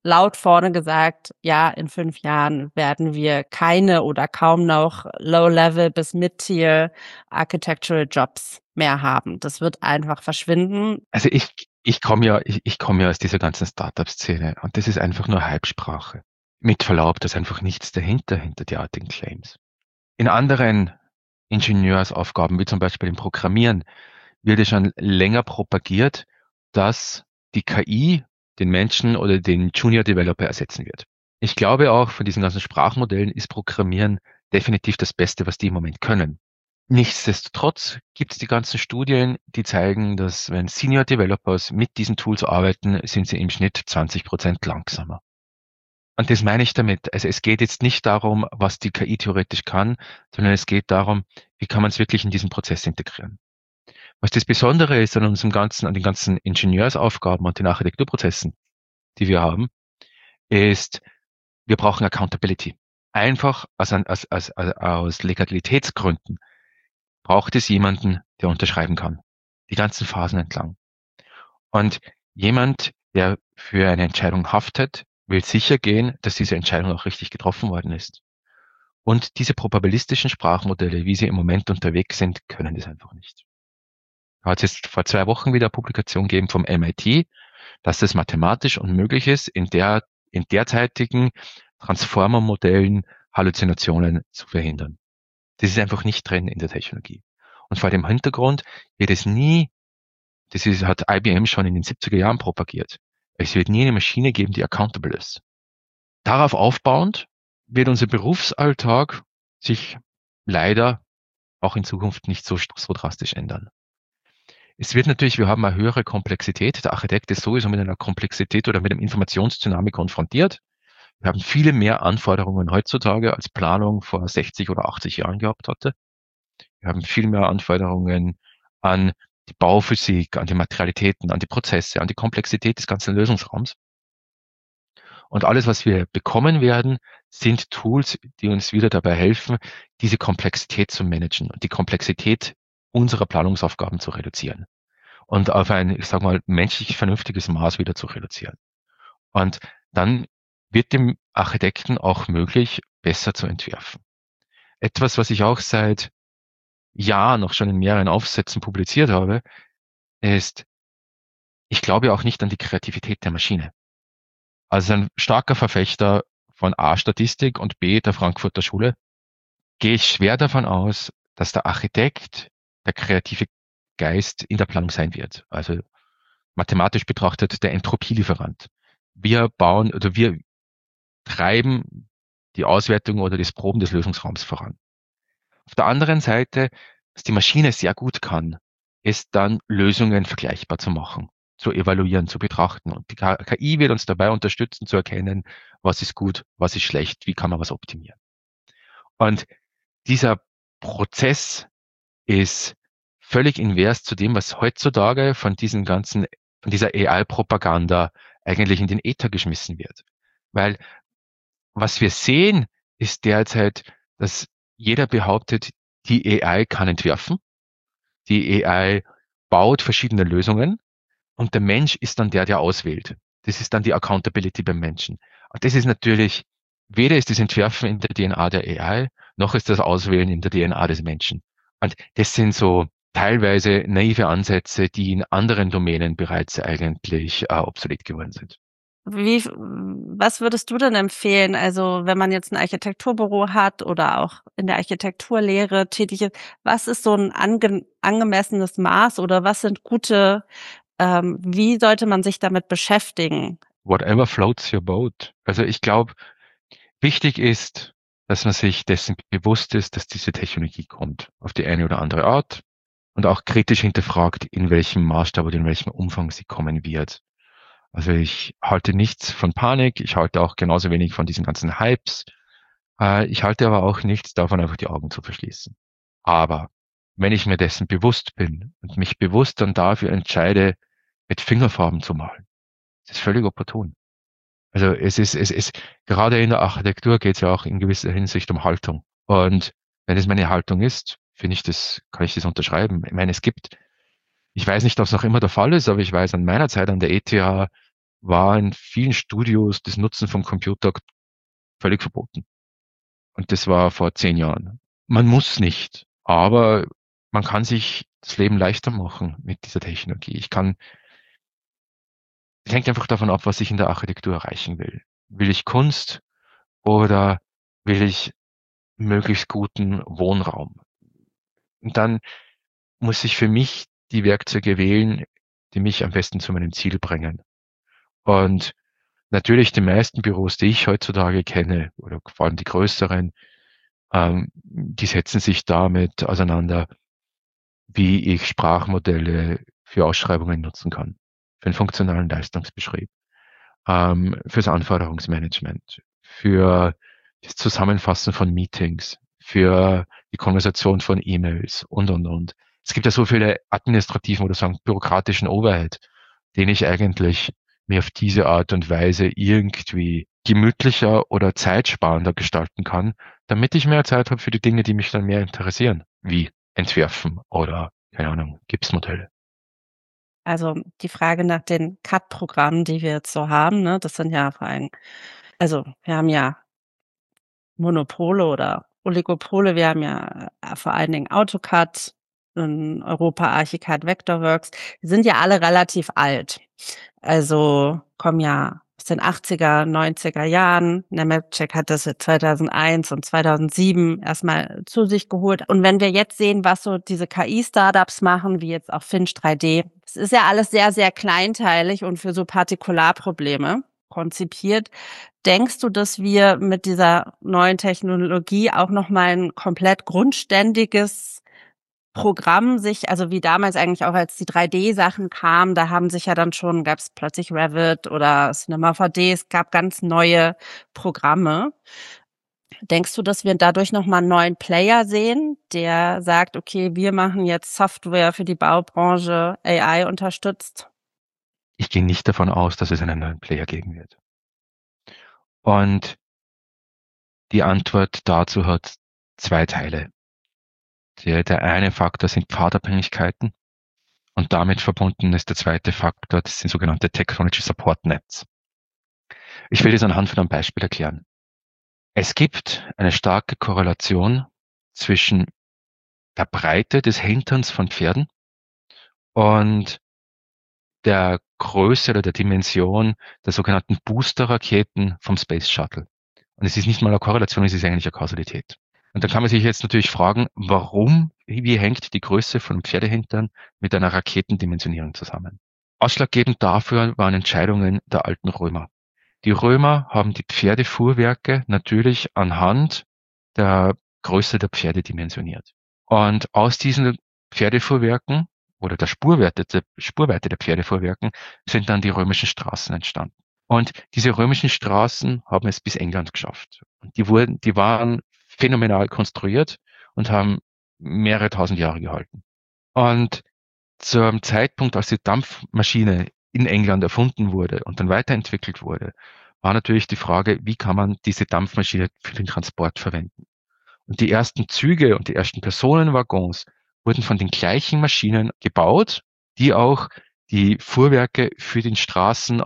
laut vorne gesagt, ja, in 5 Jahren werden wir keine oder kaum noch Low-Level bis Mid-Tier Architectural Jobs mehr haben. Das wird einfach verschwinden. Also ich komme ja aus dieser ganzen Startup-Szene und das ist einfach nur Hypesprache. Mit Verlaub, da ist einfach nichts dahinter, hinter derartigen Claims. In anderen Ingenieursaufgaben, wie zum Beispiel im Programmieren, wird ja schon länger propagiert, dass die KI den Menschen oder den Junior Developer ersetzen wird. Ich glaube auch, von diesen ganzen Sprachmodellen ist Programmieren definitiv das Beste, was die im Moment können. Nichtsdestotrotz gibt es die ganzen Studien, die zeigen, dass wenn Senior Developers mit diesen Tools arbeiten, sind sie im Schnitt 20% langsamer. Und das meine ich damit. Also es geht jetzt nicht darum, was die KI theoretisch kann, sondern es geht darum, wie kann man es wirklich in diesen Prozess integrieren. Was das Besondere ist an den ganzen Ingenieursaufgaben und den Architekturprozessen, die wir haben, ist, wir brauchen Accountability. Einfach aus Legalitätsgründen braucht es jemanden, der unterschreiben kann. Die ganzen Phasen entlang. Und jemand, der für eine Entscheidung haftet, will sicher gehen, dass diese Entscheidung auch richtig getroffen worden ist. Und diese probabilistischen Sprachmodelle, wie sie im Moment unterwegs sind, können das einfach nicht. Da hat es jetzt vor 2 Wochen wieder eine Publikation gegeben vom MIT, dass das mathematisch unmöglich ist, in derzeitigen Transformer-Modellen Halluzinationen zu verhindern. Das ist einfach nicht drin in der Technologie. Und vor dem Hintergrund wird es nie, hat IBM schon in den 70er Jahren propagiert. Es wird nie eine Maschine geben, die accountable ist. Darauf aufbauend wird unser Berufsalltag sich leider auch in Zukunft nicht so drastisch ändern. Es wird natürlich, wir haben eine höhere Komplexität. Der Architekt ist sowieso mit einer Komplexität oder mit einem Informationstsunami konfrontiert. Wir haben viele mehr Anforderungen heutzutage, als Planung vor 60 oder 80 Jahren gehabt hatte. Wir haben viel mehr Anforderungen an die Bauphysik, an die Materialitäten, an die Prozesse, an die Komplexität des ganzen Lösungsraums. Und alles, was wir bekommen werden, sind Tools, die uns wieder dabei helfen, diese Komplexität zu managen und die Komplexität unserer Planungsaufgaben zu reduzieren und auf ein, ich sag mal, menschlich vernünftiges Maß wieder zu reduzieren. Und dann wird dem Architekten auch möglich, besser zu entwerfen. Etwas, was ich auch seit Jahren, noch schon in mehreren Aufsätzen publiziert habe, ist, ich glaube auch nicht an die Kreativität der Maschine. Also ein starker Verfechter von A, Statistik und B, der Frankfurter Schule, gehe ich schwer davon aus, dass der Architekt der kreative Geist in der Planung sein wird. Also mathematisch betrachtet der Entropielieferant. Wir bauen oder wir treiben die Auswertung oder das Proben des Lösungsraums voran. Auf der anderen Seite, was die Maschine sehr gut kann, ist dann Lösungen vergleichbar zu machen, zu evaluieren, zu betrachten. Und die KI wird uns dabei unterstützen, zu erkennen, was ist gut, was ist schlecht, wie kann man was optimieren. Und dieser Prozess ist völlig invers zu dem, was heutzutage von dieser AI-Propaganda eigentlich in den Äther geschmissen wird. Weil was wir sehen, ist derzeit, dass jeder behauptet, die AI kann entwerfen, die AI baut verschiedene Lösungen und der Mensch ist dann der auswählt. Das ist dann die Accountability beim Menschen. Und das ist natürlich, weder ist das Entwerfen in der DNA der AI, noch ist das Auswählen in der DNA des Menschen. Und das sind so teilweise naive Ansätze, die in anderen Domänen bereits eigentlich obsolet geworden sind. Was würdest du denn empfehlen? Also wenn man jetzt ein Architekturbüro hat oder auch in der Architekturlehre tätig ist, was ist so ein angemessenes Maß oder was sind gute, wie sollte man sich damit beschäftigen? Whatever floats your boat. Also ich glaube, wichtig ist, dass man sich dessen bewusst ist, dass diese Technologie kommt, auf die eine oder andere Art und auch kritisch hinterfragt, in welchem Maßstab oder in welchem Umfang sie kommen wird. Also ich halte nichts von Panik, ich halte auch genauso wenig von diesen ganzen Hypes. Ich halte aber auch nichts davon, einfach die Augen zu verschließen. Aber wenn ich mir dessen bewusst bin und mich bewusst dann dafür entscheide, mit Fingerfarben zu malen, das ist völlig opportun. Also es ist gerade in der Architektur geht es ja auch in gewisser Hinsicht um Haltung. Und wenn es meine Haltung ist, kann ich das unterschreiben. Ich meine, ich weiß nicht, ob es noch immer der Fall ist, aber ich weiß an meiner Zeit an der ETH, war in vielen Studios das Nutzen vom Computer völlig verboten. Und das war vor 10 Jahren. Man muss nicht, aber man kann sich das Leben leichter machen mit dieser Technologie. Es hängt einfach davon ab, was ich in der Architektur erreichen will. Will ich Kunst oder will ich möglichst guten Wohnraum? Und dann muss ich für mich die Werkzeuge wählen, die mich am besten zu meinem Ziel bringen. Und natürlich die meisten Büros, die ich heutzutage kenne, oder vor allem die größeren, die setzen sich damit auseinander, wie ich Sprachmodelle für Ausschreibungen nutzen kann, für den funktionalen Leistungsbeschrieb, fürs Anforderungsmanagement, für das Zusammenfassen von Meetings, für die Konversation von E-Mails und. Es gibt ja so viele administrativen oder sagen bürokratischen Overhead, den ich eigentlich mir auf diese Art und Weise irgendwie gemütlicher oder zeitsparender gestalten kann, damit ich mehr Zeit habe für die Dinge, die mich dann mehr interessieren, wie Entwerfen oder, keine Ahnung, Gipsmodelle. Also die Frage nach den CAD-Programmen, die wir jetzt so haben, ne, das sind ja vor allem, also wir haben ja Monopole oder Oligopole. Wir haben ja vor allen Dingen AutoCAD, in Europa Archicad, Vectorworks. Die sind ja alle relativ alt. Also kommen ja aus den 80er, 90er Jahren. Nemetschek hat das 2001 und 2007 erstmal zu sich geholt. Und wenn wir jetzt sehen, was so diese KI-Startups machen, wie jetzt auch Finch 3D, das ist ja alles sehr, sehr kleinteilig und für so Partikularprobleme konzipiert. Denkst du, dass wir mit dieser neuen Technologie auch nochmal ein komplett grundständiges Programm also wie damals eigentlich auch, als die 3D-Sachen kamen, da haben sich ja dann schon, gab es plötzlich Revit oder Cinema 4D, es gab ganz neue Programme. Denkst du, dass wir dadurch nochmal einen neuen Player sehen, der sagt, okay, wir machen jetzt Software für die Baubranche, AI unterstützt? Ich gehe nicht davon aus, dass es einen neuen Player geben wird. Und die Antwort dazu hat 2 Teile. Der eine Faktor sind Pfadabhängigkeiten und damit verbunden ist der zweite Faktor, das sind sogenannte Technology Support Nets. Ich will das anhand von einem Beispiel erklären. Es gibt eine starke Korrelation zwischen der Breite des Hinterns von Pferden und der Größe oder der Dimension der sogenannten Booster-Raketen vom Space Shuttle. Und es ist nicht mal eine Korrelation, es ist eigentlich eine Kausalität. Und da kann man sich jetzt natürlich fragen, wie hängt die Größe von Pferdehintern mit einer Raketendimensionierung zusammen? Ausschlaggebend dafür waren Entscheidungen der alten Römer. Die Römer haben die Pferdefuhrwerke natürlich anhand der Größe der Pferde dimensioniert. Und aus diesen Pferdefuhrwerken oder der Spurweite der Pferdefuhrwerken sind dann die römischen Straßen entstanden. Und diese römischen Straßen haben es bis England geschafft. Und die waren phänomenal konstruiert und haben mehrere tausend Jahre gehalten. Und zum Zeitpunkt, als die Dampfmaschine in England erfunden wurde und dann weiterentwickelt wurde, war natürlich die Frage, wie kann man diese Dampfmaschine für den Transport verwenden? Und die ersten Züge und die ersten Personenwaggons wurden von den gleichen Maschinen gebaut, die auch die Fuhrwerke für den Straßen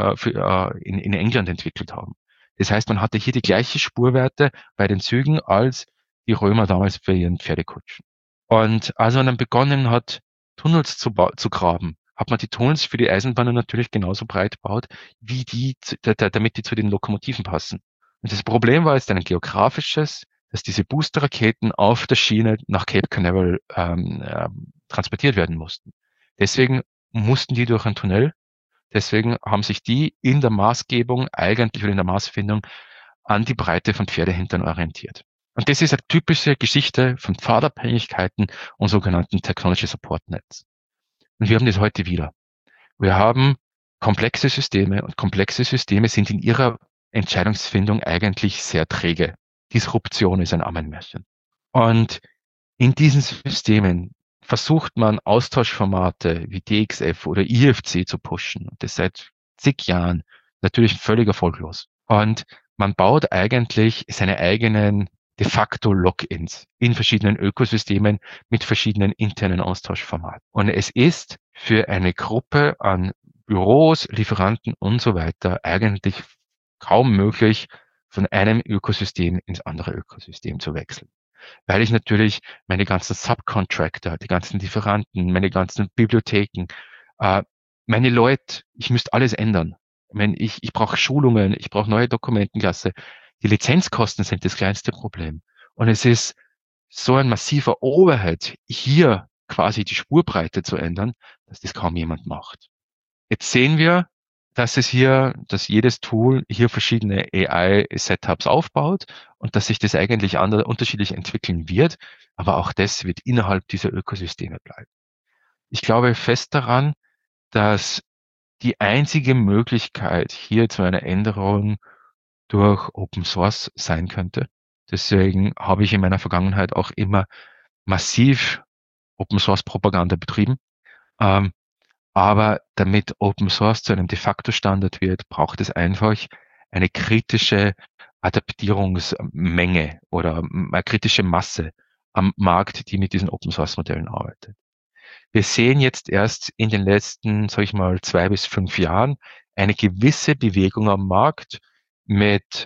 in England entwickelt haben. Das heißt, man hatte hier die gleiche Spurweite bei den Zügen als die Römer damals bei ihren Pferdekutschen. Und als man dann begonnen hat, Tunnels zu graben, hat man die Tunnels für die Eisenbahnen natürlich genauso breit gebaut, wie damit die zu den Lokomotiven passen. Und das Problem war jetzt ein geografisches, dass diese Boosterraketen auf der Schiene nach Cape Canaveral transportiert werden mussten. Deswegen mussten die durch ein Tunnel. Deswegen haben sich die in der Maßgebung eigentlich oder in der Maßfindung an die Breite von Pferdehintern orientiert. Und das ist eine typische Geschichte von Pfadabhängigkeiten und sogenannten Technology Support Nets. Und wir haben das heute wieder. Wir haben komplexe Systeme und komplexe Systeme sind in ihrer Entscheidungsfindung eigentlich sehr träge. Disruption ist ein Ammenmärchen. Und in diesen Systemen versucht man Austauschformate wie DXF oder IFC zu pushen. Und das seit zig Jahren, natürlich völlig erfolglos. Und man baut eigentlich seine eigenen de facto Logins in verschiedenen Ökosystemen mit verschiedenen internen Austauschformaten. Und es ist für eine Gruppe an Büros, Lieferanten und so weiter eigentlich kaum möglich, von einem Ökosystem ins andere Ökosystem zu wechseln. Weil ich natürlich meine ganzen Subcontractor, die ganzen Lieferanten, meine ganzen Bibliotheken, meine Leute, ich müsste alles ändern. Ich brauche Schulungen, ich brauche neue Dokumentenklasse. Die Lizenzkosten sind das kleinste Problem. Und es ist so ein massiver Overhead, hier quasi die Spurbreite zu ändern, dass das kaum jemand macht. Jetzt sehen wir, dass jedes Tool hier verschiedene AI-Setups aufbaut und dass sich das eigentlich unterschiedlich entwickeln wird, aber auch das wird innerhalb dieser Ökosysteme bleiben. Ich glaube fest daran, dass die einzige Möglichkeit hier zu einer Änderung durch Open Source sein könnte. Deswegen habe ich in meiner Vergangenheit auch immer massiv Open Source Propaganda betrieben. Aber damit Open Source zu einem de facto Standard wird, braucht es einfach eine kritische Adaptierungsmenge oder eine kritische Masse am Markt, die mit diesen Open Source Modellen arbeitet. Wir sehen jetzt erst in den letzten, sage ich mal, 2 bis 5 Jahren eine gewisse Bewegung am Markt mit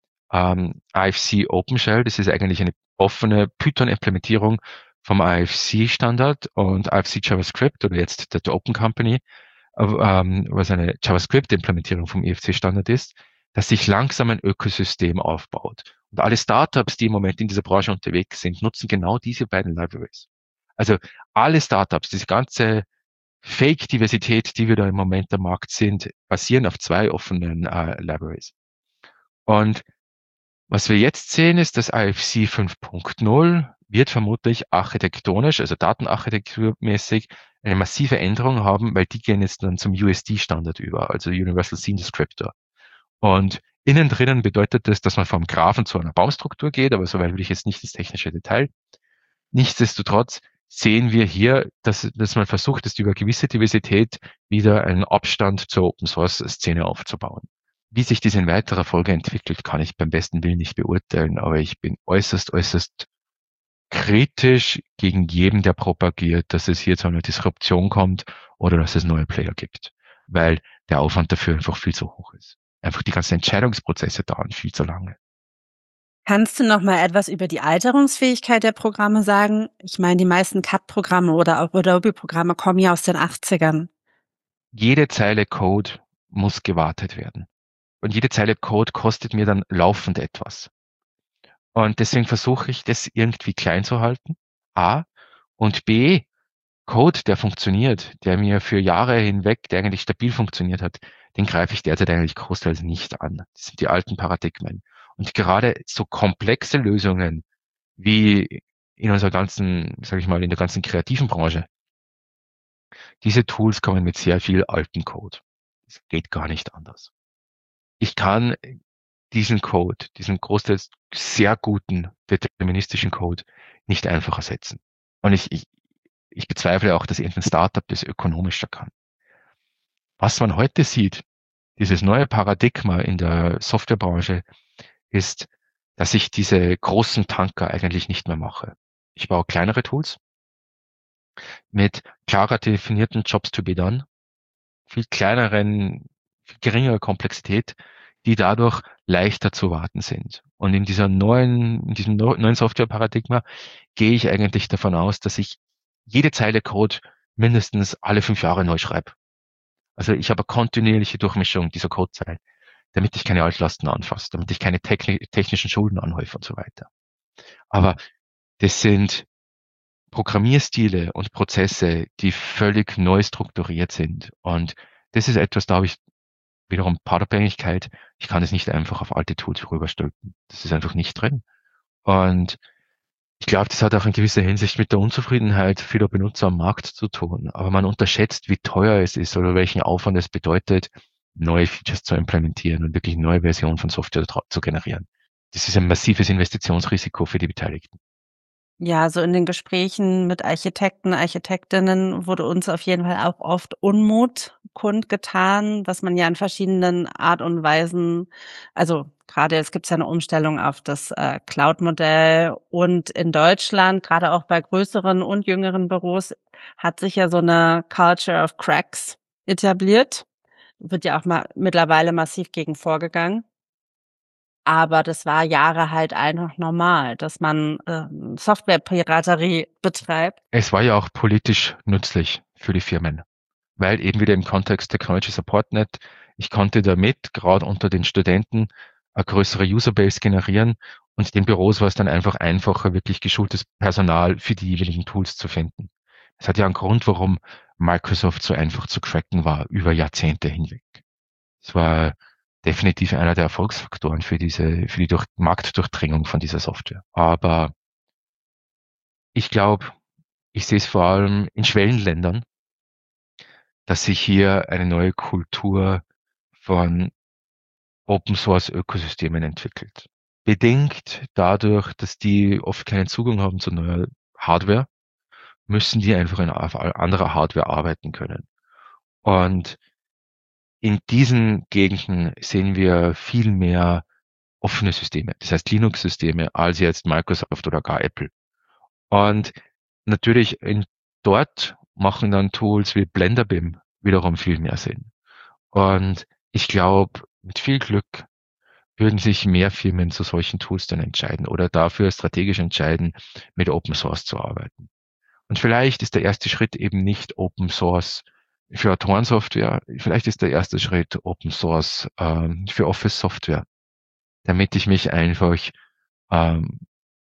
IFC OpenShell. Das ist eigentlich eine offene Python-Implementierung vom IFC-Standard und IFC JavaScript oder jetzt der Open Company, was eine JavaScript-Implementierung vom IFC-Standard ist, dass sich langsam ein Ökosystem aufbaut. Und alle Startups, die im Moment in dieser Branche unterwegs sind, nutzen genau diese beiden Libraries. Also alle Startups, diese ganze Fake-Diversität, die wir da im Moment am Markt sind, basieren auf 2 offenen Libraries. Und was wir jetzt sehen, ist, dass IFC 5.0 wird vermutlich architektonisch, also datenarchitekturmäßig, eine massive Änderung haben, weil die gehen jetzt dann zum USD-Standard über, also Universal Scene Descriptor. Und innen drinnen bedeutet das, dass man vom Graphen zu einer Baumstruktur geht, aber soweit will ich jetzt nicht das technische Detail. Nichtsdestotrotz sehen wir hier, dass man versucht, ist über gewisse Diversität wieder einen Abstand zur Open-Source-Szene aufzubauen. Wie sich das in weiterer Folge entwickelt, kann ich beim besten Willen nicht beurteilen, aber ich bin äußerst kritisch gegen jeden, der propagiert, dass es hier zu einer Disruption kommt oder dass es neue Player gibt, weil der Aufwand dafür einfach viel zu hoch ist. Einfach die ganzen Entscheidungsprozesse dauern viel zu lange. Kannst du noch mal etwas über die Alterungsfähigkeit der Programme sagen? Ich meine, die meisten CAD-Programme oder auch Adobe-Programme kommen ja aus den 80ern. Jede Zeile Code muss gewartet werden. Und jede Zeile Code kostet mir dann laufend etwas. Und deswegen versuche ich, das irgendwie klein zu halten. A. Und B. Code, der funktioniert, der mir für Jahre hinweg, der eigentlich stabil funktioniert hat, den greife ich derzeit eigentlich großteils nicht an. Das sind die alten Paradigmen. Und gerade so komplexe Lösungen wie in unserer ganzen, sage ich mal, in der ganzen kreativen Branche, diese Tools kommen mit sehr viel alten Code. Es geht gar nicht anders. Ich kann diesen Code, diesen großteils sehr guten deterministischen Code nicht einfach ersetzen. Und ich bezweifle auch, dass irgendein Startup das ökonomischer kann. Was man heute sieht, dieses neue Paradigma in der Softwarebranche, ist, dass ich diese großen Tanker eigentlich nicht mehr mache. Ich baue kleinere Tools mit klarer definierten Jobs to be done, viel kleineren, viel geringerer Komplexität, die dadurch leichter zu warten sind. Und in diesem neuen Softwareparadigma gehe ich eigentlich davon aus, dass ich jede Zeile Code mindestens alle 5 Jahre neu schreibe. Also ich habe kontinuierliche Durchmischung dieser Codezeilen, damit ich keine Altlasten anfasse, damit ich keine technischen Schulden anhäufe und so weiter. Aber das sind Programmierstile und Prozesse, die völlig neu strukturiert sind. Und das ist etwas, da habe ich wiederum Partabhängigkeit. Ich kann es nicht einfach auf alte Tools rüberstülpen. Das ist einfach nicht drin. Und ich glaube, das hat auch in gewisser Hinsicht mit der Unzufriedenheit vieler Benutzer am Markt zu tun. Aber man unterschätzt, wie teuer es ist oder welchen Aufwand es bedeutet, neue Features zu implementieren und wirklich neue Versionen von Software zu generieren. Das ist ein massives Investitionsrisiko für die Beteiligten. Ja, so in den Gesprächen mit Architekten, Architektinnen wurde uns auf jeden Fall auch oft Unmut kundgetan, was man ja in verschiedenen Art und Weisen, also gerade jetzt gibt es ja eine Umstellung auf das Cloud-Modell und in Deutschland, gerade auch bei größeren und jüngeren Büros, hat sich ja so eine Culture of Cracks etabliert. wird ja auch mittlerweile massiv gegen vorgegangen. Aber das war Jahre halt einfach normal, dass man Softwarepiraterie betreibt. Es war ja auch politisch nützlich für die Firmen, weil eben wieder im Kontext Technology Support Net, ich konnte damit gerade unter den Studenten eine größere Userbase generieren und den Büros war es dann einfach einfacher, wirklich geschultes Personal für die jeweiligen Tools zu finden. Es hat ja einen Grund, warum Microsoft so einfach zu cracken war, über Jahrzehnte hinweg. Es war definitiv einer der Erfolgsfaktoren für die Marktdurchdringung von dieser Software. Aber ich glaube, ich sehe es vor allem in Schwellenländern, dass sich hier eine neue Kultur von Open Source Ökosystemen entwickelt. Bedingt dadurch, dass die oft keinen Zugang haben zu neuer Hardware, müssen die einfach auf anderer Hardware arbeiten können. Und in diesen Gegenden sehen wir viel mehr offene Systeme, das heißt Linux-Systeme, als jetzt Microsoft oder gar Apple. Und natürlich dort machen dann Tools wie BlenderBIM wiederum viel mehr Sinn. Und ich glaube, mit viel Glück würden sich mehr Firmen zu solchen Tools dann entscheiden oder dafür strategisch entscheiden, mit Open Source zu arbeiten. Und vielleicht ist der erste Schritt eben nicht Open Source für Autorensoftware, vielleicht ist der erste Schritt Open Source für Office Software, damit ich mich einfach ähm,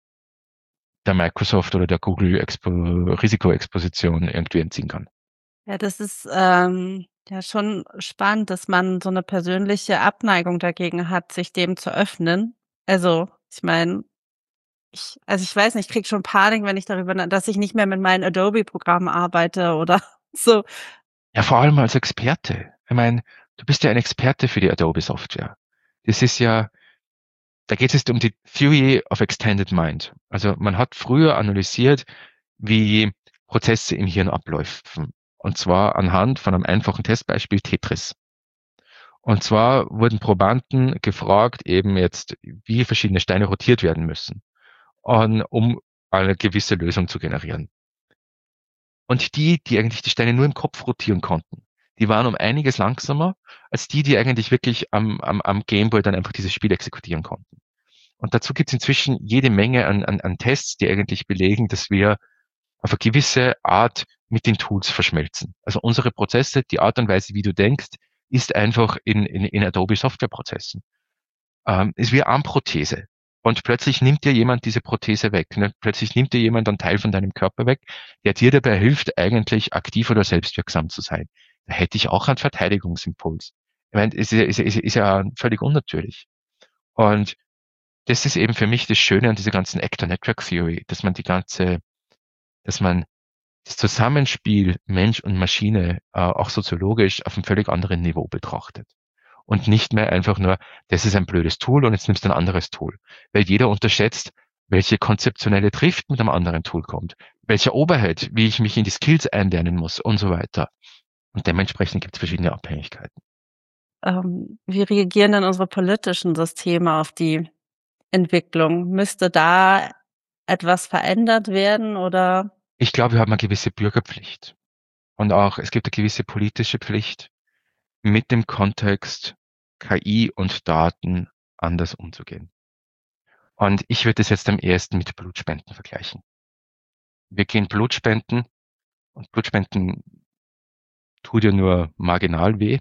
der Microsoft oder der Google Risikoexposition irgendwie entziehen kann. Ja, das ist ja schon spannend, dass man so eine persönliche Abneigung dagegen hat, sich dem zu öffnen. Also, ich meine, ich weiß nicht, ich kriege schon Panik, wenn ich dass ich nicht mehr mit meinen Adobe-Programmen arbeite oder so. Ja, vor allem als Experte. Ich meine, du bist ja ein Experte für die Adobe-Software. Das ist ja, da geht es um die Theory of Extended Mind. Also man hat früher analysiert, wie Prozesse im Hirn abläufen. Und zwar anhand von einem einfachen Testbeispiel Tetris. Und zwar wurden Probanden gefragt, eben jetzt, wie verschiedene Steine rotiert werden müssen, um eine gewisse Lösung zu generieren. Und die eigentlich die Steine nur im Kopf rotieren konnten, die waren um einiges langsamer als die eigentlich wirklich am Gameboy dann einfach dieses Spiel exekutieren konnten. Und dazu gibt es inzwischen jede Menge an Tests, die eigentlich belegen, dass wir auf eine gewisse Art mit den Tools verschmelzen. Also unsere Prozesse, die Art und Weise, wie du denkst, ist einfach in Adobe Softwareprozessen. Ist wie eine Armprothese. Und plötzlich nimmt dir jemand diese Prothese weg. Ne? Plötzlich nimmt dir jemand einen Teil von deinem Körper weg, der dir dabei hilft, eigentlich aktiv oder selbstwirksam zu sein. Da hätte ich auch einen Verteidigungsimpuls. Ich meine, ist ja völlig unnatürlich. Und das ist eben für mich das Schöne an dieser ganzen Actor Network Theory, dass man das Zusammenspiel Mensch und Maschine auch soziologisch auf einem völlig anderen Niveau betrachtet. Und nicht mehr einfach nur, das ist ein blödes Tool und jetzt nimmst du ein anderes Tool. Weil jeder unterschätzt, welche konzeptionelle Drift mit einem anderen Tool kommt, welcher Overhead, wie ich mich in die Skills einlernen muss und so weiter. Und dementsprechend gibt es verschiedene Abhängigkeiten. Wie reagieren denn unsere politischen Systeme auf die Entwicklung? Müsste da etwas verändert werden oder? Ich glaube, wir haben eine gewisse Bürgerpflicht. Und auch, es gibt eine gewisse politische Pflicht, mit dem Kontext KI und Daten anders umzugehen. Und ich würde es jetzt am ehesten mit Blutspenden vergleichen. Wir gehen Blutspenden und Blutspenden tut ja nur marginal weh,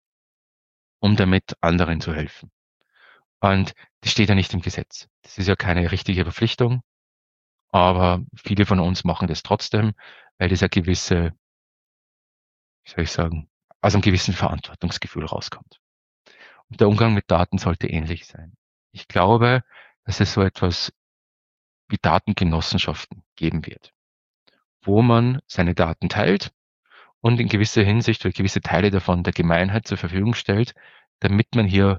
um damit anderen zu helfen. Und das steht ja nicht im Gesetz. Das ist ja keine richtige Verpflichtung, aber viele von uns machen das trotzdem, weil das eine gewisse, wie soll ich sagen, aus einem gewissen Verantwortungsgefühl rauskommt. Und der Umgang mit Daten sollte ähnlich sein. Ich glaube, dass es so etwas wie Datengenossenschaften geben wird, wo man seine Daten teilt und in gewisser Hinsicht oder gewisse Teile davon der Gemeinheit zur Verfügung stellt, damit man hier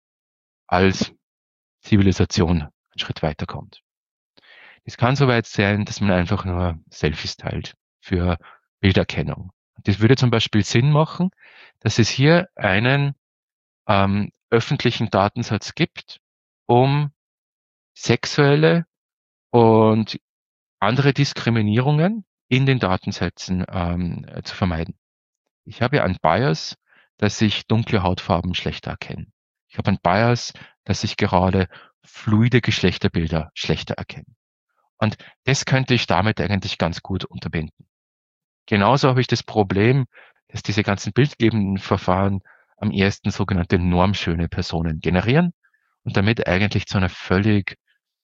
als Zivilisation einen Schritt weiterkommt. Es kann soweit sein, dass man einfach nur Selfies teilt für Bilderkennung. Das würde zum Beispiel Sinn machen, dass es hier einen öffentlichen Datensatz gibt, um sexuelle und andere Diskriminierungen in den Datensätzen zu vermeiden. Ich habe ja einen Bias, dass ich dunkle Hautfarben schlechter erkenne. Ich habe einen Bias, dass ich gerade fluide Geschlechterbilder schlechter erkenne. Und das könnte ich damit eigentlich ganz gut unterbinden. Genauso habe ich das Problem, dass diese ganzen bildgebenden Verfahren am ehesten sogenannte normschöne Personen generieren und damit eigentlich zu einer völlig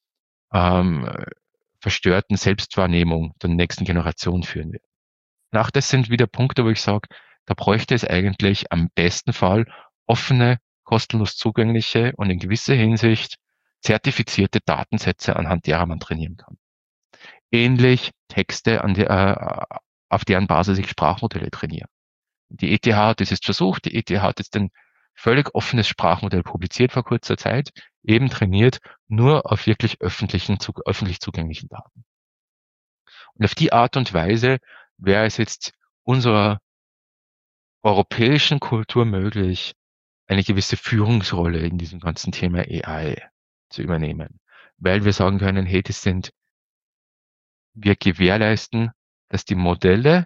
verstörten Selbstwahrnehmung der nächsten Generation führen wird. Und auch das sind wieder Punkte, wo ich sage, da bräuchte es eigentlich am besten Fall offene, kostenlos zugängliche und in gewisser Hinsicht zertifizierte Datensätze, anhand derer man trainieren kann. Ähnlich Texte, auf deren Basis ich Sprachmodelle trainiere. Die ETH hat das jetzt versucht, die ETH hat jetzt ein völlig offenes Sprachmodell publiziert vor kurzer Zeit, eben trainiert nur auf wirklich öffentlich zugänglichen Daten. Und auf die Art und Weise wäre es jetzt unserer europäischen Kultur möglich, eine gewisse Führungsrolle in diesem ganzen Thema AI zu übernehmen. Weil wir sagen können, hey, wir gewährleisten, dass die Modelle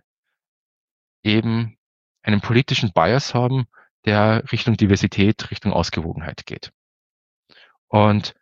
eben einen politischen Bias haben, der Richtung Diversität, Richtung Ausgewogenheit geht. Und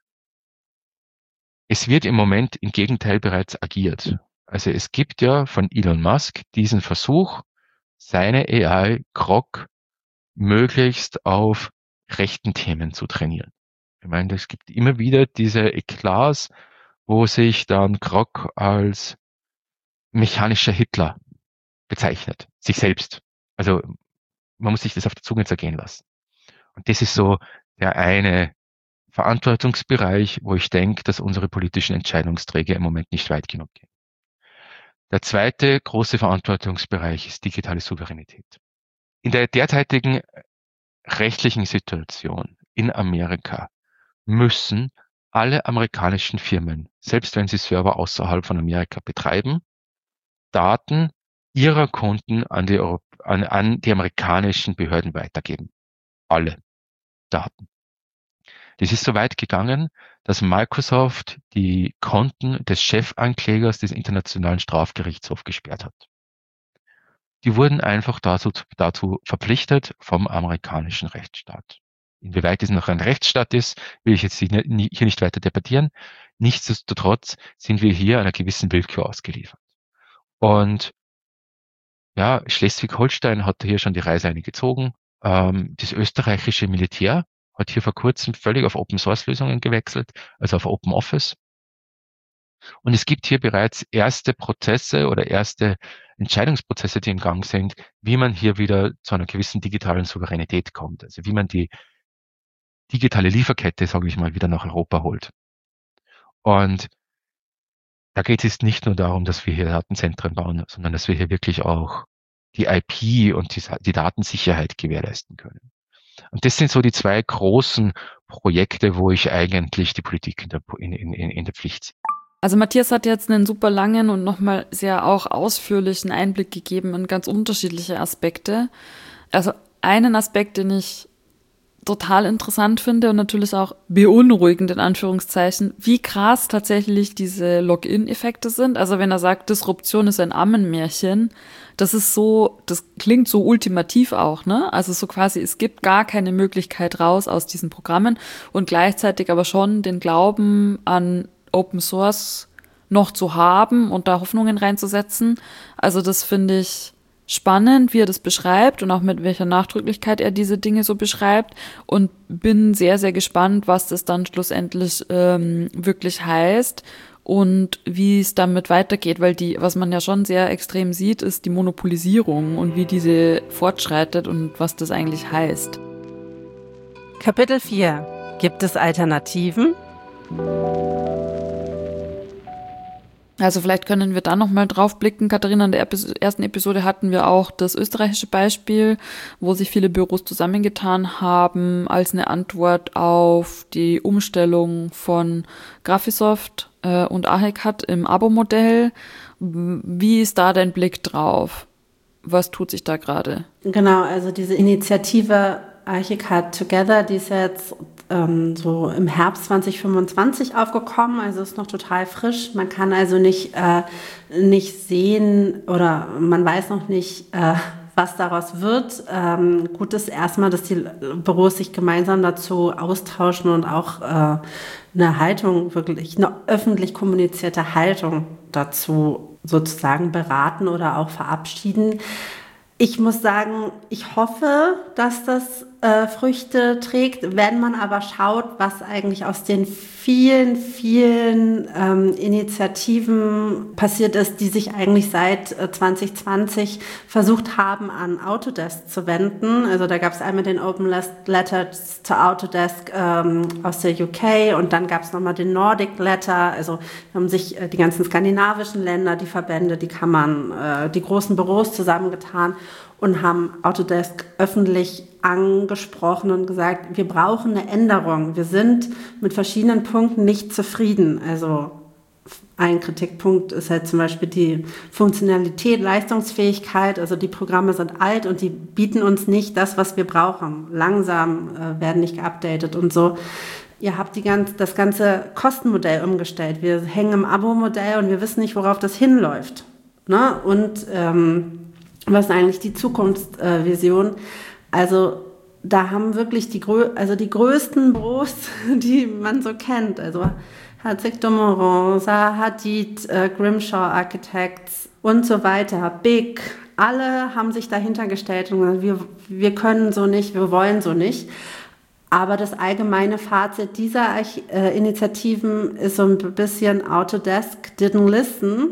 es wird im Moment im Gegenteil bereits agiert. Also es gibt ja von Elon Musk diesen Versuch, seine AI Grok möglichst auf rechten Themen zu trainieren. Ich meine, es gibt immer wieder diese Eklats, wo sich dann Grok als mechanischer Hitler bezeichnet, sich selbst. Also man muss sich das auf der Zunge zergehen lassen. Und das ist so der eine Verantwortungsbereich, wo ich denke, dass unsere politischen Entscheidungsträger im Moment nicht weit genug gehen. Der zweite große Verantwortungsbereich ist digitale Souveränität. In der derzeitigen rechtlichen Situation in Amerika müssen alle amerikanischen Firmen, selbst wenn sie Server außerhalb von Amerika betreiben, Daten ihrer Kunden an die amerikanischen Behörden weitergeben. Alle Daten. Das ist so weit gegangen, dass Microsoft die Konten des Chefanklägers des Internationalen Strafgerichtshofs gesperrt hat. Die wurden einfach dazu verpflichtet vom amerikanischen Rechtsstaat. Inwieweit es noch ein Rechtsstaat ist, will ich jetzt hier nicht weiter debattieren. Nichtsdestotrotz sind wir hier einer gewissen Willkür ausgeliefert. Und ja, Schleswig-Holstein hat hier schon die Reißleine gezogen. Das österreichische Militär hat hier vor kurzem völlig auf Open-Source-Lösungen gewechselt, also auf Open Office. Und es gibt hier bereits erste Prozesse oder erste Entscheidungsprozesse, die im Gang sind, wie man hier wieder zu einer gewissen digitalen Souveränität kommt. Also wie man die digitale Lieferkette, sage ich mal, wieder nach Europa holt. Und da geht es nicht nur darum, dass wir hier Datenzentren bauen, sondern dass wir hier wirklich auch die IP und die Datensicherheit gewährleisten können. Und das sind so die zwei großen Projekte, wo ich eigentlich die Politik in der Pflicht sehe. Also Matthias hat jetzt einen super langen und nochmal sehr auch ausführlichen Einblick gegeben in ganz unterschiedliche Aspekte. Also einen Aspekt, den ich total interessant finde und natürlich auch beunruhigend in Anführungszeichen, wie krass tatsächlich diese Login-Effekte sind. Also wenn er sagt, Disruption ist ein Ammenmärchen, das klingt so ultimativ auch, ne? Also so quasi, es gibt gar keine Möglichkeit raus aus diesen Programmen und gleichzeitig aber schon den Glauben an Open Source noch zu haben und da Hoffnungen reinzusetzen. Also das finde ich spannend, wie er das beschreibt und auch mit welcher Nachdrücklichkeit er diese Dinge so beschreibt und bin sehr, sehr gespannt, was das dann schlussendlich wirklich heißt und wie es damit weitergeht, weil was man ja schon sehr extrem sieht, ist die Monopolisierung und wie diese fortschreitet und was das eigentlich heißt. Kapitel 4. Gibt es Alternativen? Also vielleicht können wir da nochmal drauf blicken. Katharina, in der ersten Episode hatten wir auch das österreichische Beispiel, wo sich viele Büros zusammengetan haben als eine Antwort auf die Umstellung von Graphisoft und Ahecat im Abo-Modell. Wie ist da dein Blick drauf? Was tut sich da gerade? Genau, also diese Initiative Ahecat Together, die ist jetzt so im Herbst 2025 aufgekommen, also ist noch total frisch. Man kann also nicht sehen oder man weiß noch nicht, Was daraus wird, gut ist erstmal, dass die Büros sich gemeinsam dazu austauschen und auch eine Haltung, wirklich eine öffentlich kommunizierte Haltung dazu sozusagen beraten oder auch verabschieden. Ich muss sagen, ich hoffe, dass das Früchte trägt, wenn man aber schaut, was eigentlich aus den vielen, vielen Initiativen passiert ist, die sich eigentlich seit 2020 versucht haben, an Autodesk zu wenden. Also da gab es einmal den Open Letter to Autodesk aus der UK und dann gab es nochmal den Nordic Letter. Also haben sich die ganzen skandinavischen Länder, die Verbände, die Kammern, die großen Büros zusammengetan und haben Autodesk öffentlich angesprochen und gesagt, wir brauchen eine Änderung. Wir sind mit verschiedenen Punkten nicht zufrieden. Also ein Kritikpunkt ist halt zum Beispiel die Funktionalität, Leistungsfähigkeit. Also die Programme sind alt und die bieten uns nicht das, was wir brauchen. Langsam werden nicht geupdatet und so. Ihr habt das ganze Kostenmodell umgestellt. Wir hängen im Abo-Modell und wir wissen nicht, worauf das hinläuft. Ne? Und was ist eigentlich die Zukunftsvision? Also da haben wirklich die größten Büros, die man so kennt, also Herzog de Meuron, Zaha Hadid, Grimshaw Architects und so weiter, Big, alle haben sich dahinter gestellt und gesagt, wir können so nicht, wir wollen so nicht. Aber das allgemeine Fazit dieser Initiativen ist so ein bisschen Autodesk didn't listen.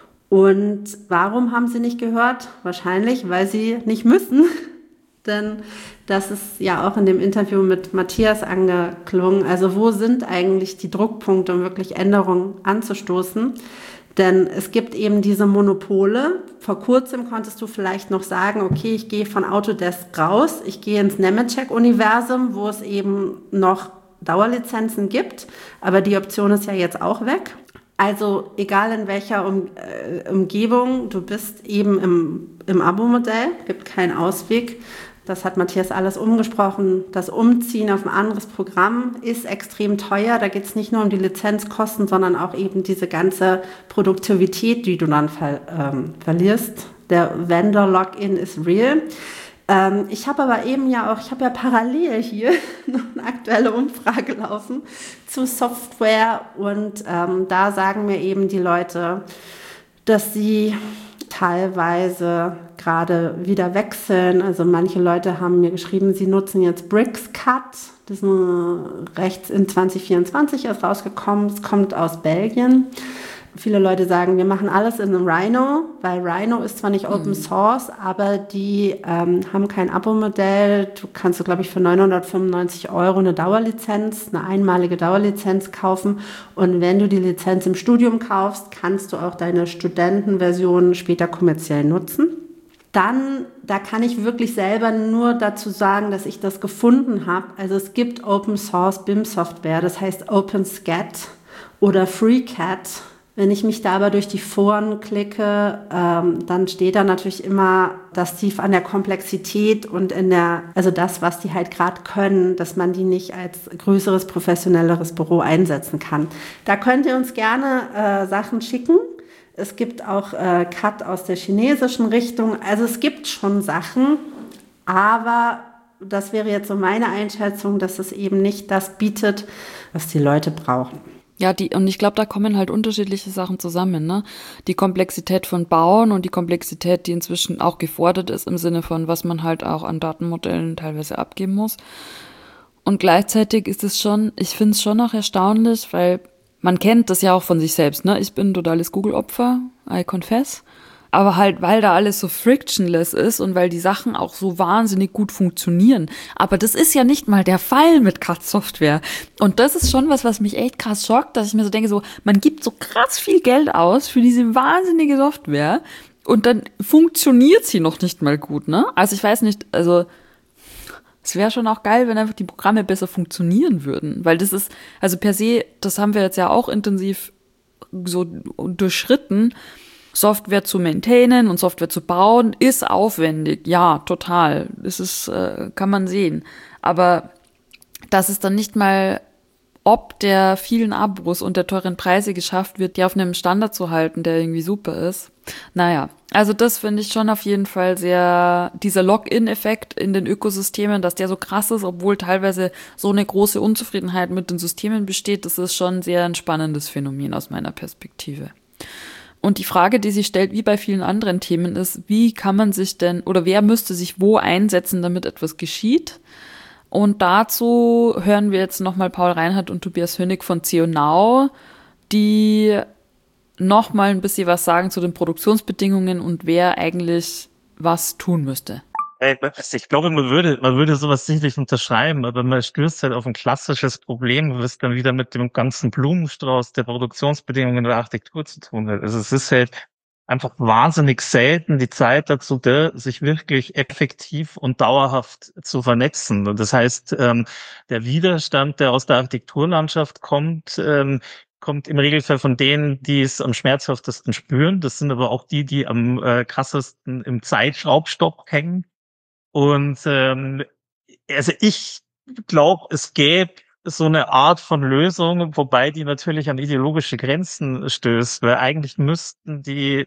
Und warum haben sie nicht gehört? Wahrscheinlich, weil sie nicht müssen. Denn das ist ja auch in dem Interview mit Matthias angeklungen. Also wo sind eigentlich die Druckpunkte, um wirklich Änderungen anzustoßen? Denn es gibt eben diese Monopole. Vor kurzem konntest du vielleicht noch sagen, okay, ich gehe von Autodesk raus, ich gehe ins Nemetschek-Universum, wo es eben noch Dauerlizenzen gibt. Aber die Option ist ja jetzt auch weg. Also egal in welcher Umgebung, du bist eben im Abo-Modell, gibt keinen Ausweg. Das hat Matthias alles umgesprochen. Das Umziehen auf ein anderes Programm ist extrem teuer. Da geht es nicht nur um die Lizenzkosten, sondern auch eben diese ganze Produktivität, die du dann verlierst. Der Vendor-Login ist real. Ich habe aber eben ich habe ja parallel hier noch eine aktuelle Umfrage laufen zu Software und da sagen mir eben die Leute, dass sie teilweise gerade wieder wechseln. Also manche Leute haben mir geschrieben, sie nutzen jetzt BricsCAD. Das ist rechts in 2024 erst rausgekommen. Es kommt aus Belgien. Viele Leute sagen, wir machen alles in einem Rhino, weil Rhino ist zwar nicht Open Source, aber die haben kein Abo-Modell. Du kannst, glaube ich, für 995 € eine Dauerlizenz, eine einmalige Dauerlizenz kaufen. Und wenn du die Lizenz im Studium kaufst, kannst du auch deine Studentenversion später kommerziell nutzen. Dann, da kann ich wirklich selber nur dazu sagen, dass ich das gefunden habe. Also es gibt Open Source BIM-Software, das heißt OpenSCAD oder FreeCAD. Wenn ich mich da aber durch die Foren klicke, dann steht da natürlich immer das tief an der Komplexität und also das, was die halt gerade können, dass man die nicht als größeres, professionelleres Büro einsetzen kann. Da könnt ihr uns gerne Sachen schicken. Es gibt auch CAD aus der chinesischen Richtung. Also es gibt schon Sachen, aber das wäre jetzt so meine Einschätzung, dass es eben nicht das bietet, was die Leute brauchen. Ja, und ich glaube, da kommen halt unterschiedliche Sachen zusammen, ne? Die Komplexität von Bauen und die Komplexität, die inzwischen auch gefordert ist im Sinne von, was man halt auch an Datenmodellen teilweise abgeben muss. Und gleichzeitig ist es schon, ich finde es schon auch erstaunlich, weil man kennt das ja auch von sich selbst, ne? Ich bin ein totales Google-Opfer, I confess. Aber halt, weil da alles so frictionless ist und weil die Sachen auch so wahnsinnig gut funktionieren. Aber das ist ja nicht mal der Fall mit CAD-Software. Und das ist schon was mich echt krass schockt, dass ich mir so denke, so, man gibt so krass viel Geld aus für diese wahnsinnige Software und dann funktioniert sie noch nicht mal gut, ne? Also ich weiß nicht, also es wäre schon auch geil, wenn einfach die Programme besser funktionieren würden. Weil das ist, also per se, das haben wir jetzt ja auch intensiv so durchschritten, Software zu maintainen und Software zu bauen, ist aufwendig. Ja, total. Das ist, kann man sehen. Aber dass es dann nicht mal ob der vielen Abos und der teuren Preise geschafft wird, die auf einem Standard zu halten, der irgendwie super ist, Naja, also das finde ich schon auf jeden Fall sehr, dieser Login-Effekt in den Ökosystemen, dass der so krass ist, obwohl teilweise so eine große Unzufriedenheit mit den Systemen besteht, das ist schon sehr ein spannendes Phänomen aus meiner Perspektive. Und die Frage, die sich stellt, wie bei vielen anderen Themen, ist, wie kann man sich denn oder wer müsste sich wo einsetzen, damit etwas geschieht? Und dazu hören wir jetzt nochmal Paul Reinhardt und Tobias Hönig von CO-Now, die noch mal ein bisschen was sagen zu den Produktionsbedingungen und wer eigentlich was tun müsste. Ich glaube, man würde sowas sicherlich unterschreiben, aber man stößt halt auf ein klassisches Problem, was dann wieder mit dem ganzen Blumenstrauß der Produktionsbedingungen der Architektur zu tun hat. Also es ist halt einfach wahnsinnig selten die Zeit dazu da, sich wirklich effektiv und dauerhaft zu vernetzen. Und das heißt, der Widerstand, der aus der Architekturlandschaft kommt im Regelfall von denen, die es am schmerzhaftesten spüren. Das sind aber auch die am krassesten im Zeitschraubstock hängen. Und also ich glaube, es gäbe so eine Art von Lösung, wobei die natürlich an ideologische Grenzen stößt, weil eigentlich müssten die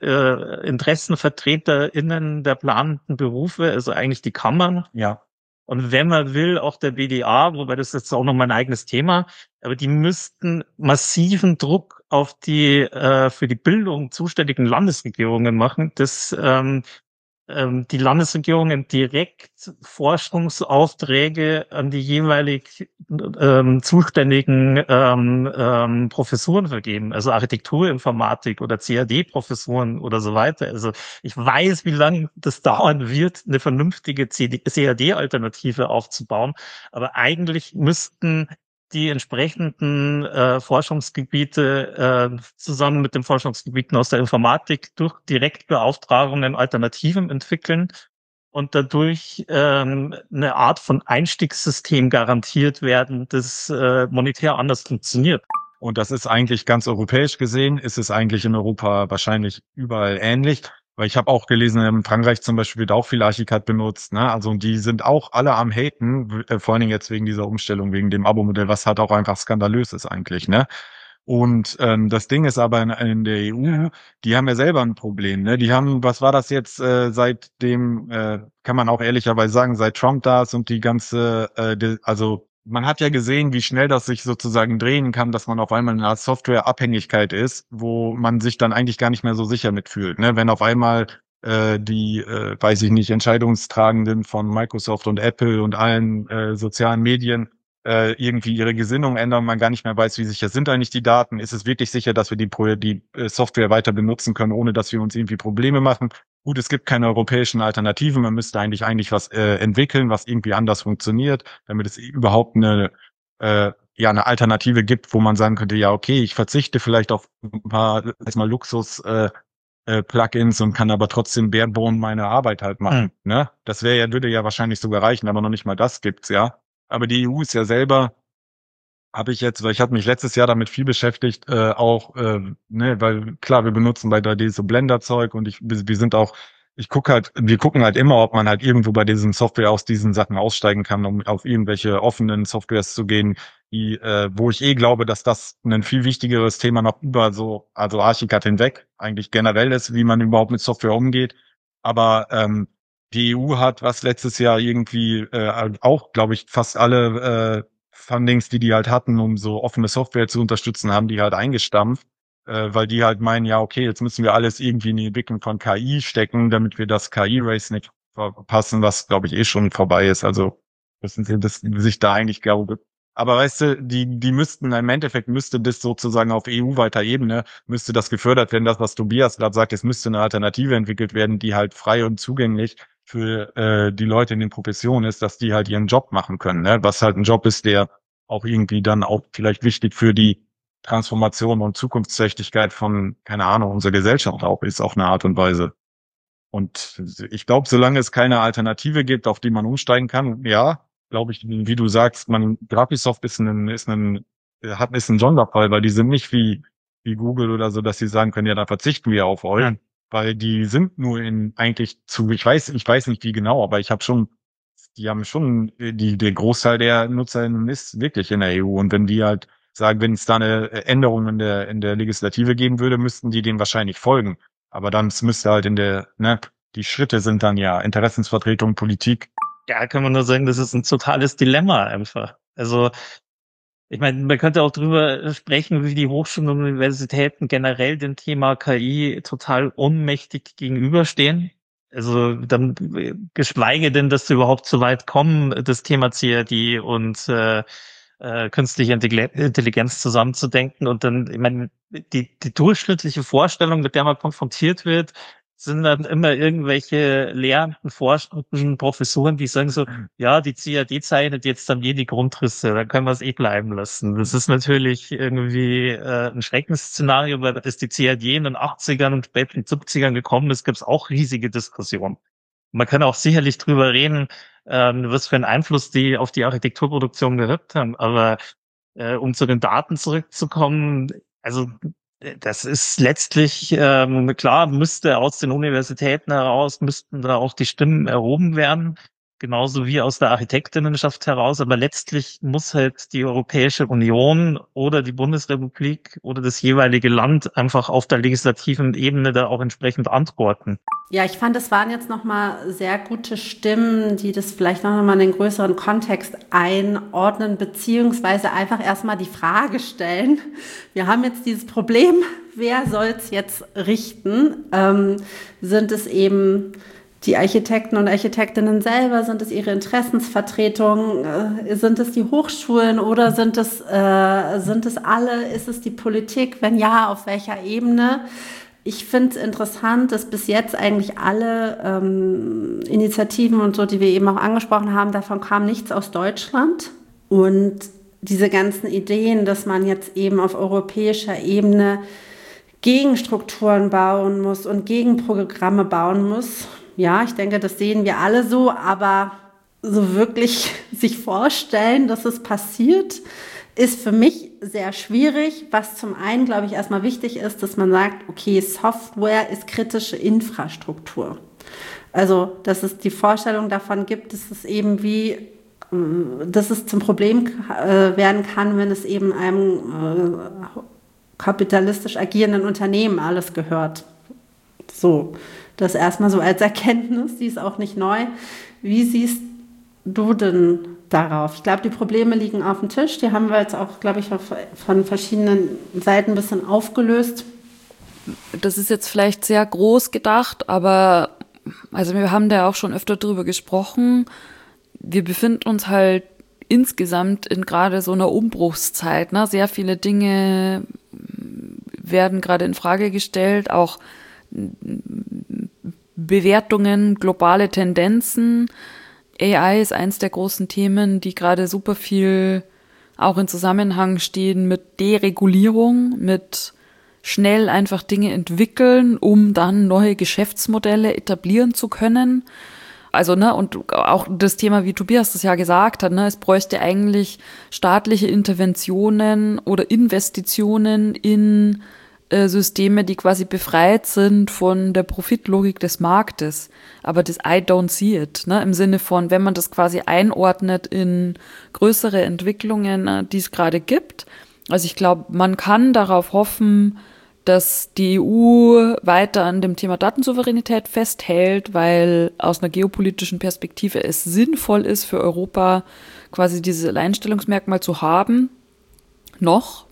InteressenvertreterInnen der planenden Berufe, also eigentlich die Kammern, ja, und wenn man will, auch der BDA, wobei das ist jetzt auch noch mein eigenes Thema, aber die müssten massiven Druck auf die für die Bildung zuständigen Landesregierungen machen, dass die Landesregierungen direkt Forschungsaufträge an die jeweilig zuständigen Professuren vergeben, also Architekturinformatik oder CAD-Professuren oder so weiter. Also ich weiß, wie lange das dauern wird, eine vernünftige CAD-Alternative aufzubauen, aber eigentlich müssten die entsprechenden Forschungsgebiete zusammen mit den Forschungsgebieten aus der Informatik durch Direktbeauftragungen Alternativen entwickeln und dadurch eine Art von Einstiegssystem garantiert werden, das monetär anders funktioniert. Und das ist eigentlich ganz europäisch gesehen, ist es eigentlich in Europa wahrscheinlich überall ähnlich. Weil ich habe auch gelesen, in Frankreich zum Beispiel wird auch viel Archicad benutzt, ne? Also die sind auch alle am Haten, vor allen Dingen jetzt wegen dieser Umstellung, wegen dem Abo-Modell, was halt auch einfach skandalös ist eigentlich, ne? Und das Ding ist aber in der EU, die haben ja selber ein Problem, ne? Die haben, was war das jetzt seitdem, kann man auch ehrlicherweise sagen, seit Trump da ist und die ganze, also man hat ja gesehen, wie schnell das sich sozusagen drehen kann, dass man auf einmal in einer Softwareabhängigkeit ist, wo man sich dann eigentlich gar nicht mehr so sicher mitfühlt, ne? Wenn auf einmal weiß ich nicht, Entscheidungstragenden von Microsoft und Apple und allen sozialen Medien irgendwie ihre Gesinnung ändern, man gar nicht mehr weiß, wie sicher sind eigentlich die Daten, ist es wirklich sicher, dass wir die Software weiter benutzen können, ohne dass wir uns irgendwie Probleme machen. Gut, es gibt keine europäischen Alternativen, man müsste eigentlich was entwickeln, was irgendwie anders funktioniert, damit es überhaupt eine Alternative gibt, wo man sagen könnte, ja okay, ich verzichte vielleicht auf ein paar erstmal Luxus Plugins und kann aber trotzdem barebone meine Arbeit halt machen. Ne? Das würde ja wahrscheinlich sogar reichen, aber noch nicht mal das gibt's ja. Aber die EU ist ja selber, weil ich habe mich letztes Jahr damit viel beschäftigt, weil klar, wir benutzen bei 3D so Blender-Zeug und wir gucken halt immer, ob man halt irgendwo bei diesem Software aus diesen Sachen aussteigen kann, um auf irgendwelche offenen Softwares zu gehen, wo ich glaube, dass das ein viel wichtigeres Thema noch also Archicad hinweg eigentlich generell ist, wie man überhaupt mit Software umgeht. Aber die EU hat was letztes Jahr irgendwie auch, glaube ich, fast alle Fundings, die halt hatten, um so offene Software zu unterstützen, haben die halt eingestampft, weil die halt meinen, ja okay, jetzt müssen wir alles irgendwie in die Entwicklung von KI stecken, damit wir das KI-Race nicht verpassen, was glaube ich schon vorbei ist. Also das sich da eigentlich glaube. Aber weißt du, die müssten im Endeffekt müsste das sozusagen auf EU-weiter Ebene müsste das gefördert werden, das was Tobias gerade sagt, es müsste eine Alternative entwickelt werden, die halt frei und zugänglich für die Leute in den Professionen ist, dass die halt ihren Job machen können, ne? Was halt ein Job ist, der auch irgendwie dann auch vielleicht wichtig für die Transformation und Zukunftsträchtigkeit von, keine Ahnung, unserer Gesellschaft auch ist, auf eine Art und Weise. Und ich glaube, solange es keine Alternative gibt, auf die man umsteigen kann, ja, glaube ich, wie du sagst, Graphisoft ist ein Sonderfall, weil die sind nicht wie Google oder so, dass sie sagen können, ja, da verzichten wir auf euch. Ja. Weil die sind nur ich weiß nicht wie genau, aber der Großteil der NutzerInnen ist wirklich in der EU. Und wenn die halt sagen, wenn es da eine Änderung in der Legislative geben würde, müssten die dem wahrscheinlich folgen. Aber dann es müsste halt die Schritte sind dann ja Interessensvertretung, Politik. Ja, kann man nur sagen, das ist ein totales Dilemma einfach. Also, ich meine, man könnte auch drüber sprechen, wie die Hochschulen und Universitäten generell dem Thema KI total ohnmächtig gegenüberstehen. Also dann geschweige denn, dass sie überhaupt so weit kommen, das Thema CAD und künstliche Intelligenz zusammenzudenken. Und dann, ich meine, die durchschnittliche Vorstellung, mit der man konfrontiert wird, sind dann immer irgendwelche Lehrenden, Forschenden, Professoren, die sagen so, ja, die CAD zeichnet jetzt dann die Grundrisse, dann können wir es bleiben lassen. Das ist natürlich irgendwie ein Schreckensszenario, weil als die CAD in den 80ern und späten 70ern gekommen ist, gab es auch riesige Diskussionen. Man kann auch sicherlich drüber reden, was für einen Einfluss die auf die Architekturproduktion gehabt haben. Aber um zu den Daten zurückzukommen, also das ist letztlich klar, müsste aus den Universitäten heraus, müssten da auch die Stimmen erhoben werden, genauso wie aus der Architektinnenschaft heraus. Aber letztlich muss halt die Europäische Union oder die Bundesrepublik oder das jeweilige Land einfach auf der legislativen Ebene da auch entsprechend antworten. Ja, ich fand, es waren jetzt nochmal sehr gute Stimmen, die das vielleicht noch mal in den größeren Kontext einordnen, beziehungsweise einfach erstmal die Frage stellen. Wir haben jetzt dieses Problem, wer soll es jetzt richten? Sind es eben die Architekten und Architektinnen selber? Sind es ihre Interessensvertretungen? Sind es die Hochschulen oder sind es alle? Ist es die Politik? Wenn ja, auf welcher Ebene? Ich finde es interessant, dass bis jetzt eigentlich alle Initiativen und so, die wir eben auch angesprochen haben, davon kam nichts aus Deutschland. Und diese ganzen Ideen, dass man jetzt eben auf europäischer Ebene Gegenstrukturen bauen muss und Gegenprogramme bauen muss, ja, ich denke, das sehen wir alle so, aber so wirklich sich vorstellen, dass es passiert, ist für mich sehr schwierig, was zum einen, glaube ich, erstmal wichtig ist, dass man sagt, okay, Software ist kritische Infrastruktur. Also, dass es die Vorstellung davon gibt, dass es eben dass es zum Problem werden kann, wenn es eben einem kapitalistisch agierenden Unternehmen alles gehört. So, das erstmal so als Erkenntnis, die ist auch nicht neu. Wie siehst du denn darauf? Ich glaube, die Probleme liegen auf dem Tisch. Die haben wir jetzt auch, glaube ich, von verschiedenen Seiten ein bisschen aufgelöst. Das ist jetzt vielleicht sehr groß gedacht, aber also wir haben da auch schon öfter drüber gesprochen. Wir befinden uns halt insgesamt in gerade so einer Umbruchszeit. Ne? Sehr viele Dinge werden gerade in Frage gestellt, auch Bewertungen, globale Tendenzen. AI ist eins der großen Themen, die gerade super viel auch in Zusammenhang stehen mit Deregulierung, mit schnell einfach Dinge entwickeln, um dann neue Geschäftsmodelle etablieren zu können. Also, ne, und auch das Thema, wie Tobias das ja gesagt hat, ne, es bräuchte eigentlich staatliche Interventionen oder Investitionen in Systeme, die quasi befreit sind von der Profitlogik des Marktes. Aber das I don't see it, ne, im Sinne von, wenn man das quasi einordnet in größere Entwicklungen, die es gerade gibt. Also ich glaube, man kann darauf hoffen, dass die EU weiter an dem Thema Datensouveränität festhält, weil aus einer geopolitischen Perspektive es sinnvoll ist für Europa, quasi dieses Alleinstellungsmerkmal zu haben. Noch.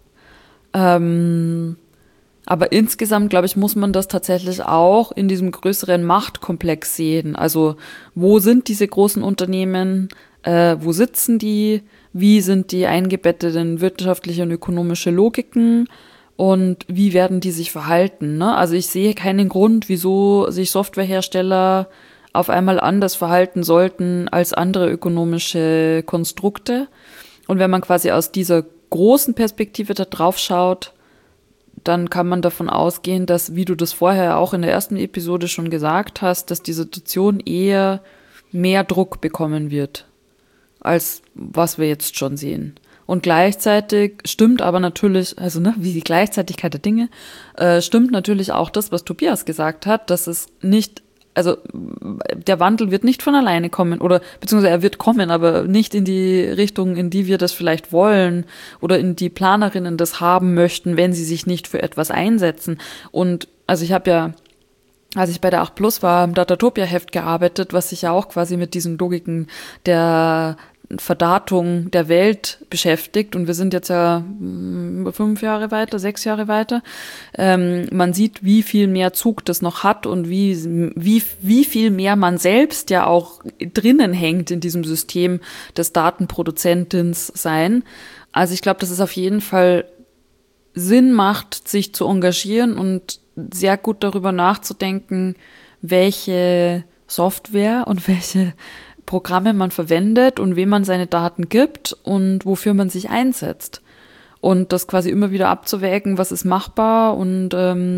Aber insgesamt, glaube ich, muss man das tatsächlich auch in diesem größeren Machtkomplex sehen. Also wo sind diese großen Unternehmen? Wo sitzen die? Wie sind die eingebettet in wirtschaftliche und ökonomische Logiken? Und wie werden die sich verhalten? Ne? Also ich sehe keinen Grund, wieso sich Softwarehersteller auf einmal anders verhalten sollten als andere ökonomische Konstrukte. Und wenn man quasi aus dieser großen Perspektive da drauf schaut, dann kann man davon ausgehen, dass, wie du das vorher auch in der ersten Episode schon gesagt hast, dass die Situation eher mehr Druck bekommen wird, als was wir jetzt schon sehen. Und gleichzeitig stimmt aber natürlich, also ne, wie die Gleichzeitigkeit der Dinge, stimmt natürlich auch das, was Tobias gesagt hat, dass es nicht, also der Wandel wird nicht von alleine kommen oder beziehungsweise er wird kommen, aber nicht in die Richtung, in die wir das vielleicht wollen oder in die Planerinnen das haben möchten, wenn sie sich nicht für etwas einsetzen. Und also ich habe ja als ich bei der 8 Plus war, im Datatopia-Heft gearbeitet, was sich ja auch quasi mit diesen Logiken der Verdatung der Welt beschäftigt. Und wir sind jetzt ja 5 Jahre weiter, 6 Jahre weiter. Man sieht, wie viel mehr Zug das noch hat und wie viel mehr man selbst ja auch drinnen hängt in diesem System des Datenproduzentins sein. Also ich glaube, dass es auf jeden Fall Sinn macht, sich zu engagieren und sehr gut darüber nachzudenken, welche Software und welche Programme man verwendet und wem man seine Daten gibt und wofür man sich einsetzt. Und das quasi immer wieder abzuwägen, was ist machbar und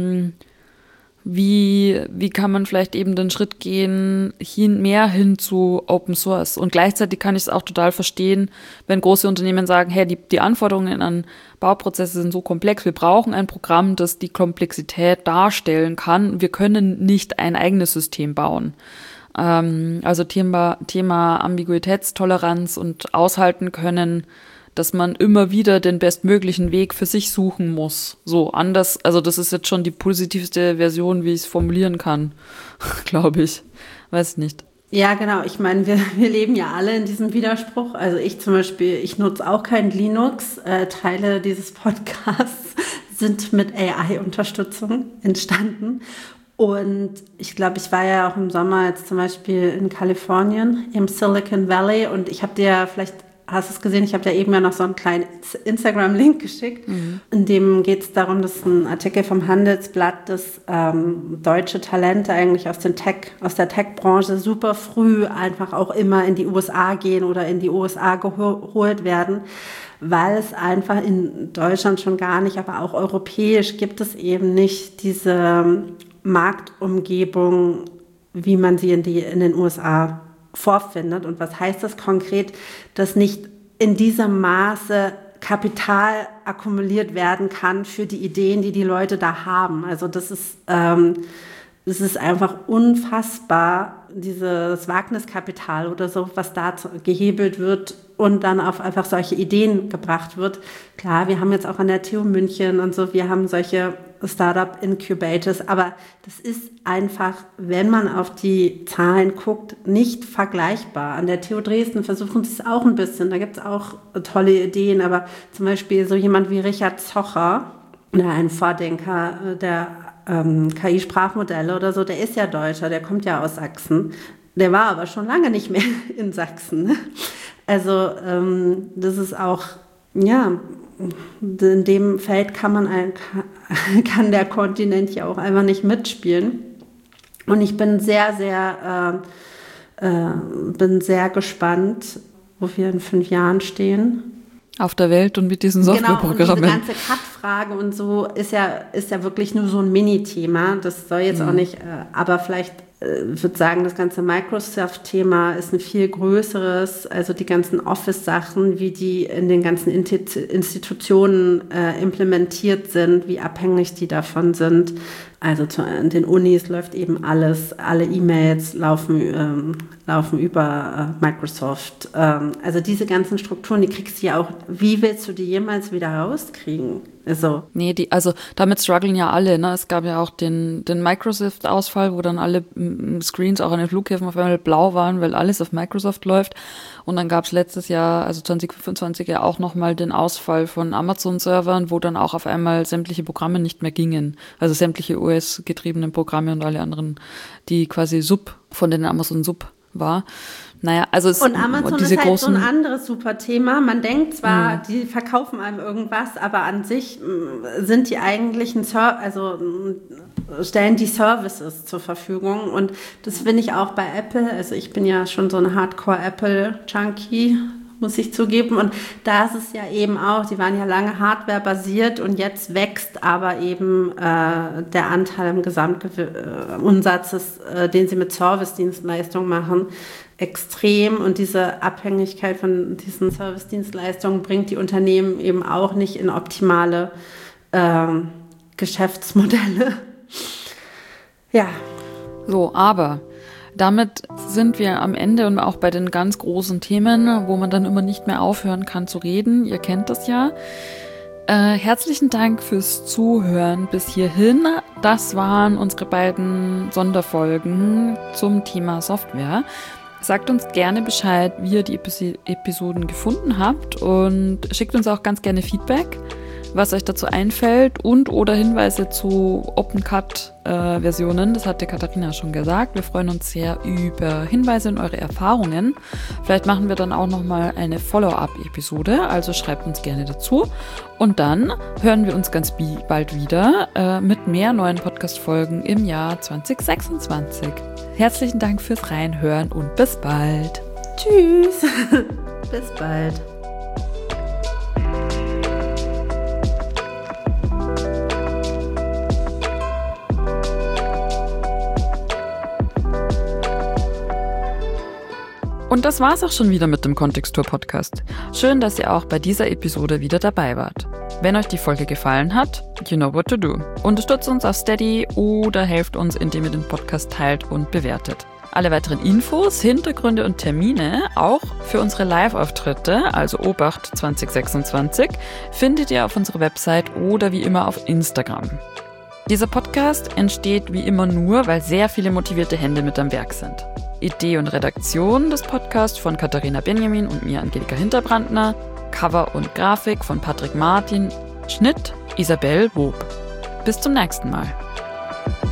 wie kann man vielleicht eben den Schritt gehen, mehr hin zu Open Source. Und gleichzeitig kann ich es auch total verstehen, wenn große Unternehmen sagen, hey, die Anforderungen an Bauprozesse sind so komplex, wir brauchen ein Programm, das die Komplexität darstellen kann. Wir können nicht ein eigenes System bauen. Also Thema Ambiguitätstoleranz und aushalten können, dass man immer wieder den bestmöglichen Weg für sich suchen muss. So anders, also das ist jetzt schon die positivste Version, wie ich es formulieren kann, glaube ich. Weiß nicht. Ja, genau. Ich meine, wir leben ja alle in diesem Widerspruch. Also ich zum Beispiel, ich nutze auch kein Linux. Teile dieses Podcasts sind mit AI-Unterstützung entstanden. Und ich glaube, ich war ja auch im Sommer jetzt zum Beispiel in Kalifornien, im Silicon Valley. Und ich habe dir vielleicht, hast du es gesehen, ich habe dir eben ja noch so einen kleinen Instagram-Link geschickt. In dem geht es darum, dass ein Artikel vom Handelsblatt, dass deutsche Talente eigentlich aus der Tech-Branche super früh einfach auch immer in die USA gehen oder in die USA geholt werden, weil es einfach in Deutschland schon gar nicht, aber auch europäisch gibt es eben nicht diese Marktumgebung, wie man sie in den USA vorfindet. Und was heißt das konkret? Dass nicht in diesem Maße Kapital akkumuliert werden kann für die Ideen, die Leute da haben. Also das ist einfach unfassbar, dieses Wagniskapital oder so, was da gehebelt wird und dann auf einfach solche Ideen gebracht wird. Klar, wir haben jetzt auch an der TU München und so, wir haben solche Startup-Incubators, aber das ist einfach, wenn man auf die Zahlen guckt, nicht vergleichbar. An der TU Dresden versuchen sie es auch ein bisschen, da gibt es auch tolle Ideen, aber zum Beispiel so jemand wie Richard Zocher, ein Vordenker der KI-Sprachmodelle oder so, der ist ja Deutscher, der kommt ja aus Sachsen, der war aber schon lange nicht mehr in Sachsen. Also das ist auch, ja, in dem Feld kann der Kontinent ja auch einfach nicht mitspielen. Und ich bin sehr gespannt, wo wir in 5 Jahren stehen. Auf der Welt und mit diesen Softwareprogrammen. Genau, und diese ganze Cut-Frage und so ist ja wirklich nur so ein Mini-Thema. Das soll jetzt auch nicht, aber vielleicht würde sagen, das ganze Microsoft-Thema ist ein viel größeres, also die ganzen Office-Sachen, wie die in den ganzen Institutionen implementiert sind, wie abhängig die davon sind. Also in den Unis läuft eben alles, alle E-Mails laufen über Microsoft. Also diese ganzen Strukturen, die kriegst du ja auch, wie willst du die jemals wieder rauskriegen? Also. Nee, damit strugglen ja alle, ne? Es gab ja auch den Microsoft-Ausfall, wo dann alle Screens auch an den Flughäfen auf einmal blau waren, weil alles auf Microsoft läuft. Und dann gab es letztes Jahr, also 2025, ja auch nochmal den Ausfall von Amazon-Servern, wo dann auch auf einmal sämtliche Programme nicht mehr gingen. Also sämtliche US-getriebenen Programme und alle anderen, die quasi von den Amazon Sub war. Naja, also und Amazon ist halt so ein anderes super Thema. Man denkt zwar, die verkaufen einem irgendwas, aber an sich sind die eigentlich stellen die Services zur Verfügung. Und das finde ich auch bei Apple. Also ich bin ja schon so ein Hardcore-Apple-Junkie, muss ich zugeben. Und da ist es ja eben auch, die waren ja lange Hardware-basiert und jetzt wächst aber eben der Anteil im Gesamtumsatz, den sie mit Service-Dienstleistungen machen, extrem. Und diese Abhängigkeit von diesen Service-Dienstleistungen bringt die Unternehmen eben auch nicht in optimale Geschäftsmodelle. Ja. So, aber damit sind wir am Ende und auch bei den ganz großen Themen, wo man dann immer nicht mehr aufhören kann zu reden. Ihr kennt das ja. Herzlichen Dank fürs Zuhören bis hierhin. Das waren unsere beiden Sonderfolgen zum Thema Software. Sagt uns gerne Bescheid, wie ihr die Episoden gefunden habt und schickt uns auch ganz gerne Feedback, was euch dazu einfällt und oder Hinweise zu OpenCut-Versionen. Das hatte Katharina schon gesagt. Wir freuen uns sehr über Hinweise und eure Erfahrungen. Vielleicht machen wir dann auch nochmal eine Follow-up-Episode, also schreibt uns gerne dazu. Und dann hören wir uns ganz bald wieder mit mehr neuen Podcast-Folgen im Jahr 2026. Herzlichen Dank fürs Reinhören und bis bald. Tschüss. Bis bald. Und das war's auch schon wieder mit dem Kontextur-Podcast. Schön, dass ihr auch bei dieser Episode wieder dabei wart. Wenn euch die Folge gefallen hat, you know what to do. Unterstützt uns auf Steady oder helft uns, indem ihr den Podcast teilt und bewertet. Alle weiteren Infos, Hintergründe und Termine, auch für unsere Live-Auftritte, also Obacht 2026, findet ihr auf unserer Website oder wie immer auf Instagram. Dieser Podcast entsteht wie immer nur, weil sehr viele motivierte Hände mit am Werk sind. Idee und Redaktion des Podcasts von Katharina Benjamin und mir, Angelika Hinterbrandner. Cover und Grafik von Patrick Martin. Schnitt Isabel Wob. Bis zum nächsten Mal.